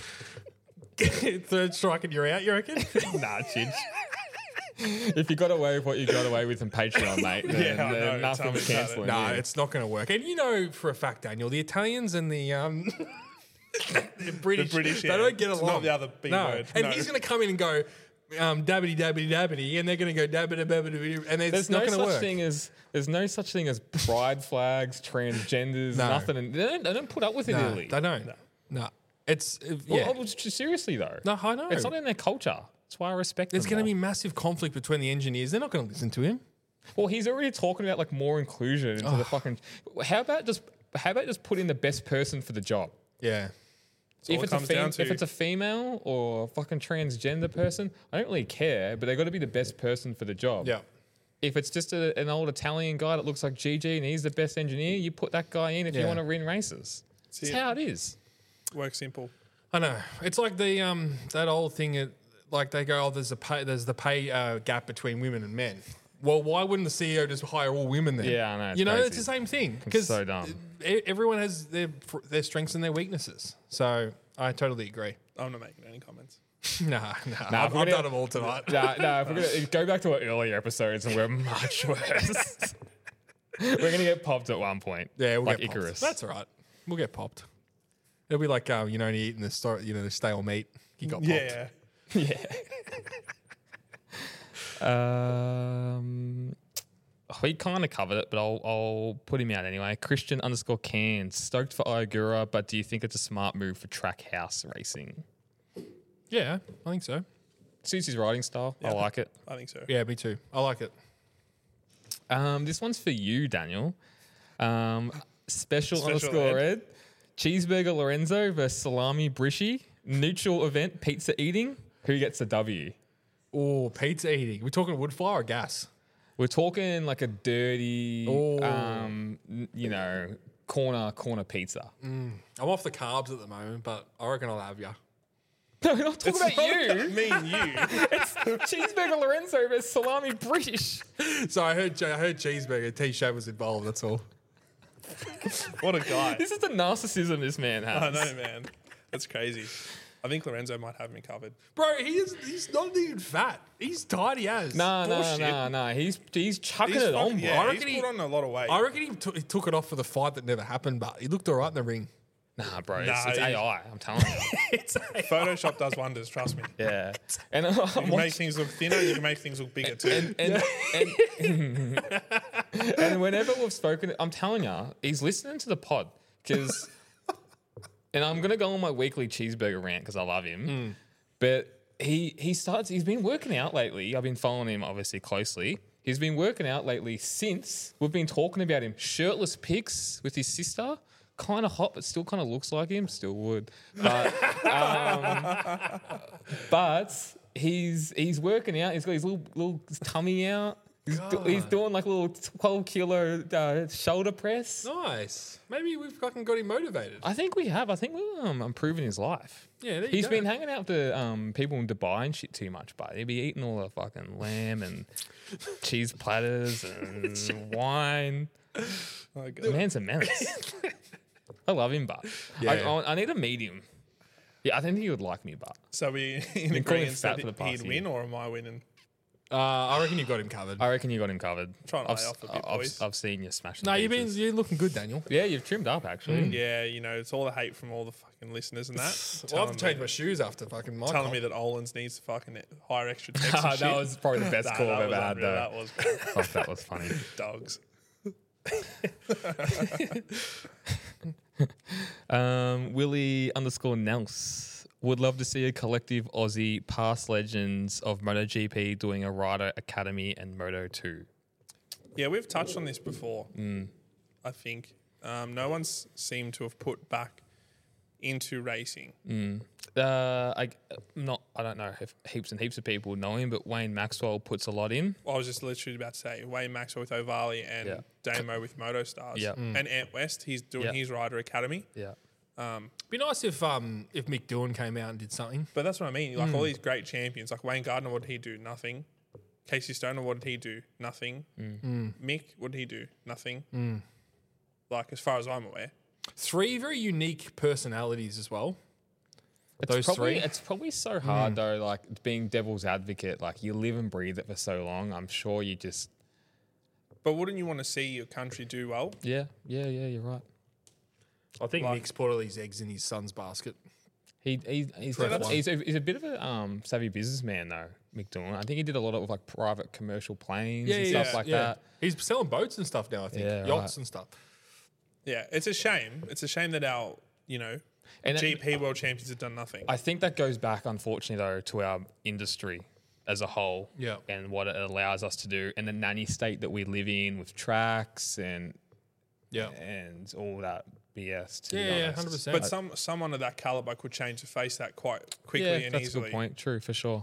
Third strike and you're out. You reckon? Nah, Chidge. If you got away with what you got away with in Patreon, mate, then, Yeah, I know. Tell nothing's me about it. cancelling. No, you. it's not going to work. And you know for a fact, Daniel, the Italians and the British, British, they yeah. don't get It's along. not the other B no. word. And No. he's going to come in and go dabbity dabbity dabbity, and they're going to go dabbity dabbity, and it's There's not no going to such work. thing as pride flags, transgenders, No. nothing. And they don't put up with it, No, really. they don't. No, it's yeah. Well, seriously though, No, I know. it's not in their culture. That's why I respect. There's them going to more. be massive conflict between the engineers. They're not going to listen to him. Well, he's already talking about like more inclusion into the fucking. How about just put in the best person for the job? Yeah. all If it it's, a comes down to. if it's a female or a fucking transgender person, I don't really care, but they got to be the best person for the job. Yeah. If it's just an old Italian guy that looks like Gigi and he's the best engineer, you put that guy in if you Yeah. want to win races. That's it. how it is. Work simple. I know. It's like the that old thing. Like they go, there's the pay gap between women and men. Well, why wouldn't the CEO just hire all women then? Yeah, I know, it's You know, crazy. it's the same thing. It's so dumb. Everyone has their strengths and their weaknesses. So I totally agree. I'm not making any comments. Nah. Nah, I've we're gonna- done them all tonight. No, if we're gonna go back to our earlier episodes and we're much worse. We're gonna get popped at one point. Yeah, we'll like get popped. Icarus. That's all right. We'll get popped. It'll be like when you're eating the the stale meat. You got popped. Yeah. We kind of covered it, but I'll put him out anyway. Christian_Cairns. Stoked for Iagura, but do you think it's a smart move for Trackhouse Racing? Yeah, I think so. Suits his riding style. I like it. I think so. Yeah, me too. I like it. This one's for you, Daniel. Special Special _ Ed. Ed. Cheeseburger Lorenzo versus Salami Brishy. Neutral event pizza eating. Who gets the W? Oh, pizza eating. We're talking wood fire or gas? We're talking like a dirty, Oh. corner pizza. I'm off the carbs at the moment, but I reckon I'll have you. No, we're not talking about you. Me and you. It's Cheeseburger Lorenzo versus Salami British. So I heard cheeseburger. T-shirt was involved. That's all. What a guy. This is the narcissism this man has. I know, man. That's crazy. I think Lorenzo might have me covered. Bro, he's not even fat. He's tiny as. No. He's chucking He's it on, fucking- bro. yeah, I he's reckon put on a lot of weight. I reckon he took it off for the fight that never happened, but he looked all right in the ring. Nah, bro. Nah, it's he- AI. I'm telling you. Photoshop does wonders, trust me. Yeah. And I'm You can make watching, things look thinner, you can make things look bigger too. and whenever we've spoken, I'm telling you, he's listening to the pod because, and I'm gonna go on my weekly cheeseburger rant because I love him, but he's been working out lately. I've been following him obviously closely. He's been working out lately since we've been talking about him. Shirtless pics with his sister, kind of hot, but still kind of looks like him. Still would, but he's working out. He's got his little tummy out. He's doing like a little 12-kilo shoulder press. Nice. Maybe we've fucking got him motivated. I think we have. I think we're improving his life. Yeah, there you He's go. been hanging out with the people in Dubai and shit too much, but he'd be eating all the fucking lamb and cheese platters and wine. Oh, The man's a menace. I love him, but Yeah. I need to meet him. Yeah, I think he would like me, but So we in calling him agreement fat that for the past he'd win, or am I winning? I reckon you got him covered. I reckon you got him covered. Trying to lay off a bit, boys. I've seen you smash. No, you're looking good, Daniel. Yeah, you've trimmed up actually. Yeah, you know, it's all the hate from all the fucking listeners and that. Well, I have to change my shoes after fucking my telling me that Olins needs to fucking hire extra techs and that shit. was probably the best Nah, call that I've was ever had. unreal. Though. That was Oh, that was funny. dogs. Willie _Nels would love to see a collective Aussie past legends of MotoGP doing a Rider Academy and Moto 2. Yeah, we've touched on this before. I think no one's seemed to have put back into racing. I don't know if heaps and heaps of people know him, but Wayne Maxwell puts a lot in. I was just literally about to say Wayne Maxwell with Ovali and Yeah. Damo with Motostars. Yeah. And Ant West, he's doing his Rider Academy. Yeah. Be nice if Mick Doohan came out and did something. But that's what I mean. Like all these great champions, like Wayne Gardner, what did he do? Nothing. Casey Stoner, what did he do? Nothing. Mick, what did he do? Nothing. Like as far as I'm aware. 3 very unique personalities as well. Those three? It's probably so hard though, like being devil's advocate. Like you live and breathe it for so long. I'm sure you just But wouldn't you want to see your country do well? yeah. You're right. I think Like- Mick's put all his eggs in his son's basket. He's F1. he's a bit of a savvy businessman though, Mick Doohan. I think he did a lot of like private commercial planes and stuff like that. He's selling boats and stuff now, I think. Yeah, Yachts right. and stuff. Yeah, it's a shame. It's a shame that our, And GP world champions have done nothing. I think that goes back, unfortunately, though, to our industry as a whole. Yeah. And what it allows us to do, and the nanny state that we live in with tracks and all that BS. To be Yeah, honest. 100%. But someone of that caliber could change the face that quite quickly Yeah, and that's a easily. good point. True, for sure.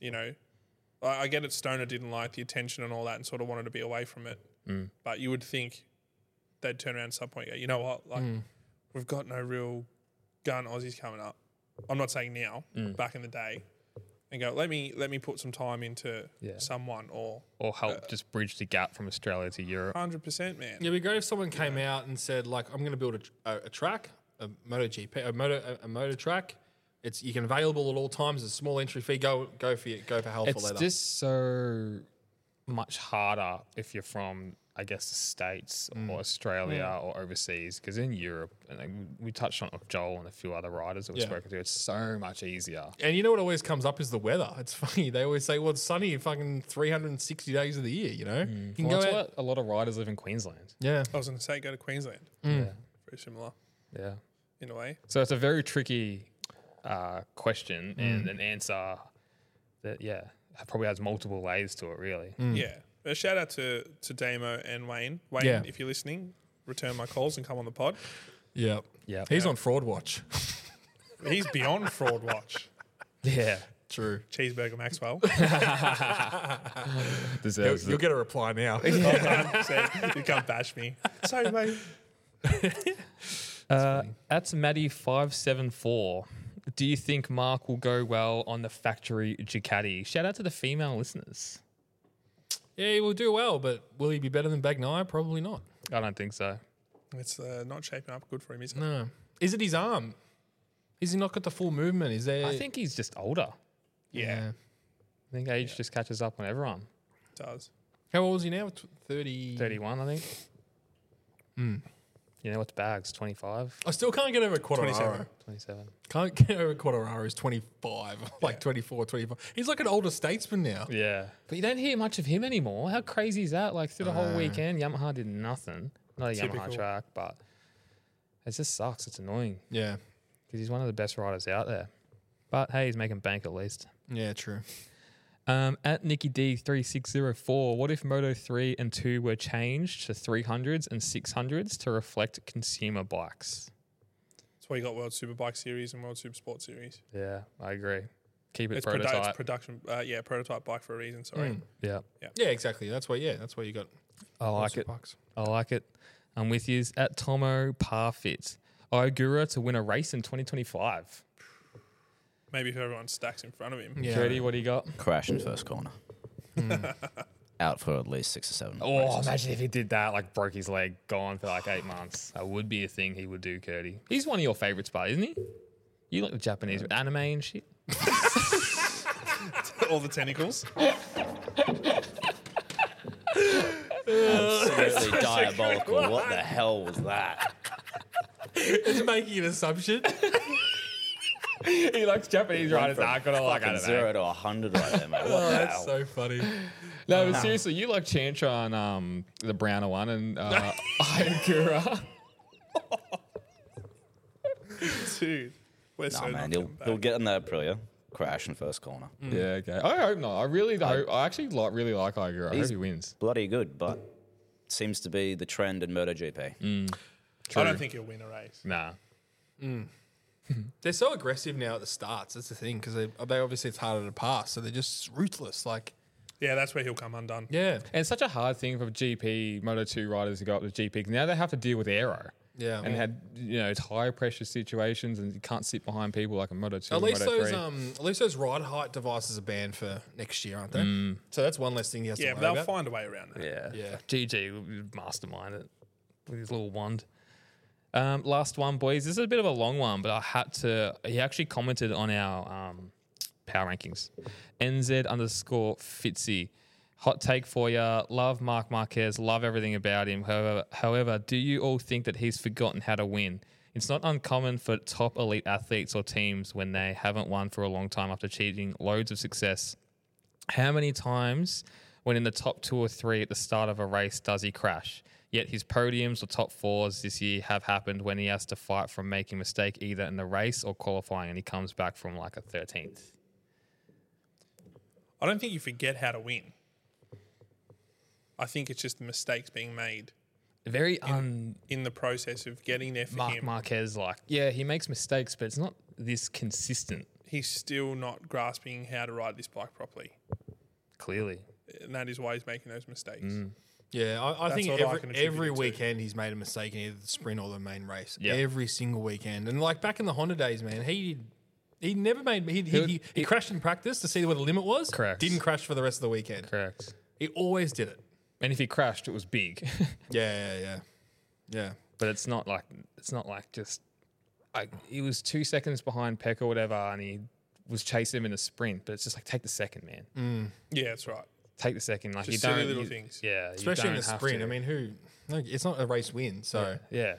I get it. Stoner didn't like the attention and all that, and sort of wanted to be away from it. But you would think they'd turn around at some point and go, you know what? Like we've got no real gun Aussies coming up. I'm not saying now, back in the day, and go, let me put some time into someone or help just bridge the gap from Australia to Europe. 100%, man. It'd be great if someone came out and said, like, I'm going to build a track, a MotoGP, a motor track. You can available at all times. It's a small entry fee. Go for hell for It's leather. just so much harder if you're from, I guess, the States or Australia or overseas. Because in Europe, and we touched on it with Joel and a few other riders that we've spoken to, it's so much easier. And you know what always comes up is the weather. It's funny. They always say, well, it's sunny fucking 360 days of the year, you know? You can Well, go that's out. why a lot of riders live in Queensland. Yeah. I was going to say go to Queensland. Yeah. Very similar Yeah. in a way. So it's a very tricky question and an answer that, probably has multiple layers to it, really. Yeah. A shout out to Damo and Wayne. Wayne, Yeah. if you're listening, return my calls and come on the pod. Yeah. Yeah. He's on Fraud Watch. He's beyond fraud watch. Yeah. True. Cheeseburger Maxwell. Deserves You'll it. get a reply now. 100%. You can't bash me. Sorry, mate. That's Maddie574. Do you think Mark will go well on the factory Ducati? Shout out to the female listeners. Yeah, he will do well, but will he be better than Bagnaia? Probably not. I don't think so. It's not shaping up good for him, is it? No. Is it his arm? Is he not got the full movement? Is there? I think he's just older. Yeah, I think age just catches up on everyone. it does. How old is he now? 30. 31, I think. You know what's bags? 25, I still can't get over Quattararo. 27. 27. Can't get over Quattararo. He's 25, like 24, 25. He's like an older statesman now. Yeah. But you don't hear much of him anymore. How crazy is that? Like through the whole weekend, Yamaha did nothing. Not a Typical. Yamaha track, but it just sucks. It's annoying Yeah. because he's one of the best riders out there. But hey, he's making bank at least. Yeah, true. At Nikki D3604, what if Moto 3 and 2 were changed to 300s and 600s to reflect consumer bikes? That's why you got World Superbike Series and World Supersport Series. Yeah, I agree. Keep it It's prototype. production. Prototype bike for a reason. Sorry. Yeah, Yeah, exactly. That's why you got. I like it. Bucks. I like it. I'm with you. At Tomo Parfit, Ogura to win a race in 2025. Maybe if everyone stacks in front of him. Yeah. Curdy, what do you got? Crash in first corner. Out for at least 6 or 7. Oh, races. imagine if he did that, like broke his leg, gone for like 8 months. That would be a thing he would do, Curdy. He's one of your favourites, but isn't he? You like the Japanese anime and shit. All the tentacles. Absolutely diabolical. What the hell was that? It's making an assumption. He likes Japanese riders. I got like Fucking 0 to 100 right there, mate. What the That's hell? so funny. No, but seriously, you like Chantron, the browner one, and Ogura. Dude. We're Nah, so man, not he'll coming back. get in the Aprilia. Crash in first corner. Yeah, okay. I hope not. I really hope. I actually really like Ogura. I hope He's- he wins. Bloody good, but seems to be the trend in MotoGP. I don't think he'll win a race. Nah. They're so aggressive now at the starts. That's the thing because they obviously it's harder to pass, so they're just ruthless. Like, Yeah, that's where he'll come undone. yeah, And it's such a hard thing for GP, Moto2 riders to go up to GP. 'Cause now they have to deal with aero. yeah. And had high pressure situations, and you can't sit behind people like a Moto2 At or least Moto3. those ride height devices are banned for next year, aren't they? So that's one less thing he has Yeah, to but worry they'll about. find a way around that. Yeah. Yeah. GG would mastermind it with his little wand. Last one, boys. This is a bit of a long one, but I had to. He actually commented on our power rankings. NZ_Fitzy. Hot take for you. Love Marc Marquez. Love everything about him. However, do you all think that he's forgotten how to win? It's not uncommon for top elite athletes or teams when they haven't won for a long time after achieving loads of success. How many times when in the top 2 or 3 at the start of a race does he crash? Yet his podiums or top 4s this year have happened when he has to fight from making a mistake either in the race or qualifying, and he comes back from like a 13th. I don't think you forget how to win. I think it's just the mistakes being made Very in the process of getting there for Marc him. Marquez, like, yeah, he makes mistakes, but it's not this consistent, He's still not grasping how to ride this bike properly. clearly. And that is why he's making those mistakes. Yeah, I That's think what I can attribute every it to. weekend he's made a mistake in either the sprint or the main race. Yeah. Every single weekend. And like back in the Honda days, man, he never made he crashed in practice to see what the limit was. Correct. Didn't crash for the rest of the weekend. Correct. He always did it. And if he crashed, it was big. Yeah. But it's not like just like he was 2 seconds behind Peck or whatever, and he was chasing him in a sprint. But it's just like, take the second, man. Yeah, that's right. Take the second. Like, Just you don't silly little you- things. Yeah, you Especially in don't the have sprint. to. I mean, it's not a race win. So yeah.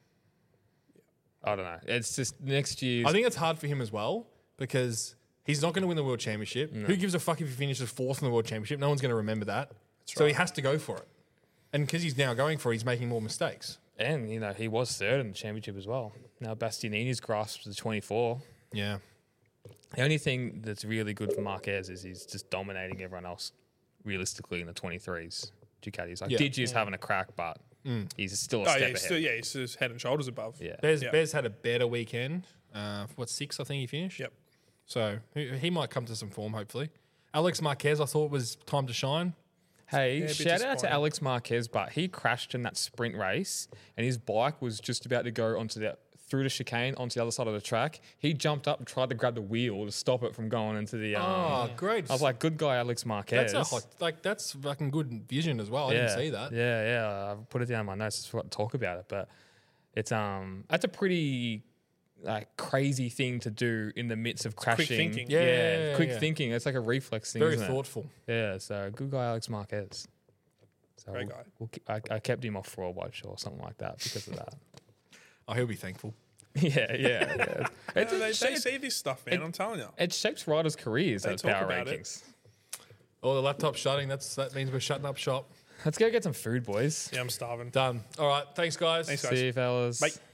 I don't know. It's just next year. I think it's hard for him as well because he's not going to win the world championship. Who gives a fuck if he finishes 4th in the world championship? No one's going to remember that. So he has to go for it. And because he's now going for it, he's making more mistakes. And, he was 3rd in the championship as well. Now Bastianini's grasped the 24. Yeah. The only thing that's really good for Marquez is he's just dominating everyone else realistically in the 23s. Ducatis. Like, Yeah. Digi's having a crack, but he's still a Oh, step yeah, ahead. he's just head and shoulders above. Yeah. Bez had a better weekend. 6th, I think he finished. Yep. So he might come to some form, hopefully. Alex Marquez, I thought was time to shine. Hey, a bit shout out to disappointing. Alex Marquez, but he crashed in that sprint race and his bike was just about to go through the chicane onto the other side of the track. He jumped up and tried to grab the wheel to stop it from going into the. Oh, great. I was like, good guy, Alex Marquez. That's fucking good vision as well. I didn't see that. Yeah. I put it down in my notes. Just forgot to talk about it, but it's that's a pretty crazy thing to do in the midst of crashing. quick thinking. Yeah, quick yeah. thinking. It's like a reflex thing. Very isn't it? thoughtful. Yeah, so good guy, Alex Marquez. So Great guy. I kept him off for a watch or something like that because of that. Oh, he'll be thankful. yeah. It, They shapes, see this stuff, man. I'm telling you. it shapes riders' careers, They those talk power about it. rankings. Oh, the laptop's shutting. That means we're shutting up shop. Let's go get some food, boys. Yeah, I'm starving. Done. All right. Thanks, guys. Thanks, guys. See you, fellas. Bye.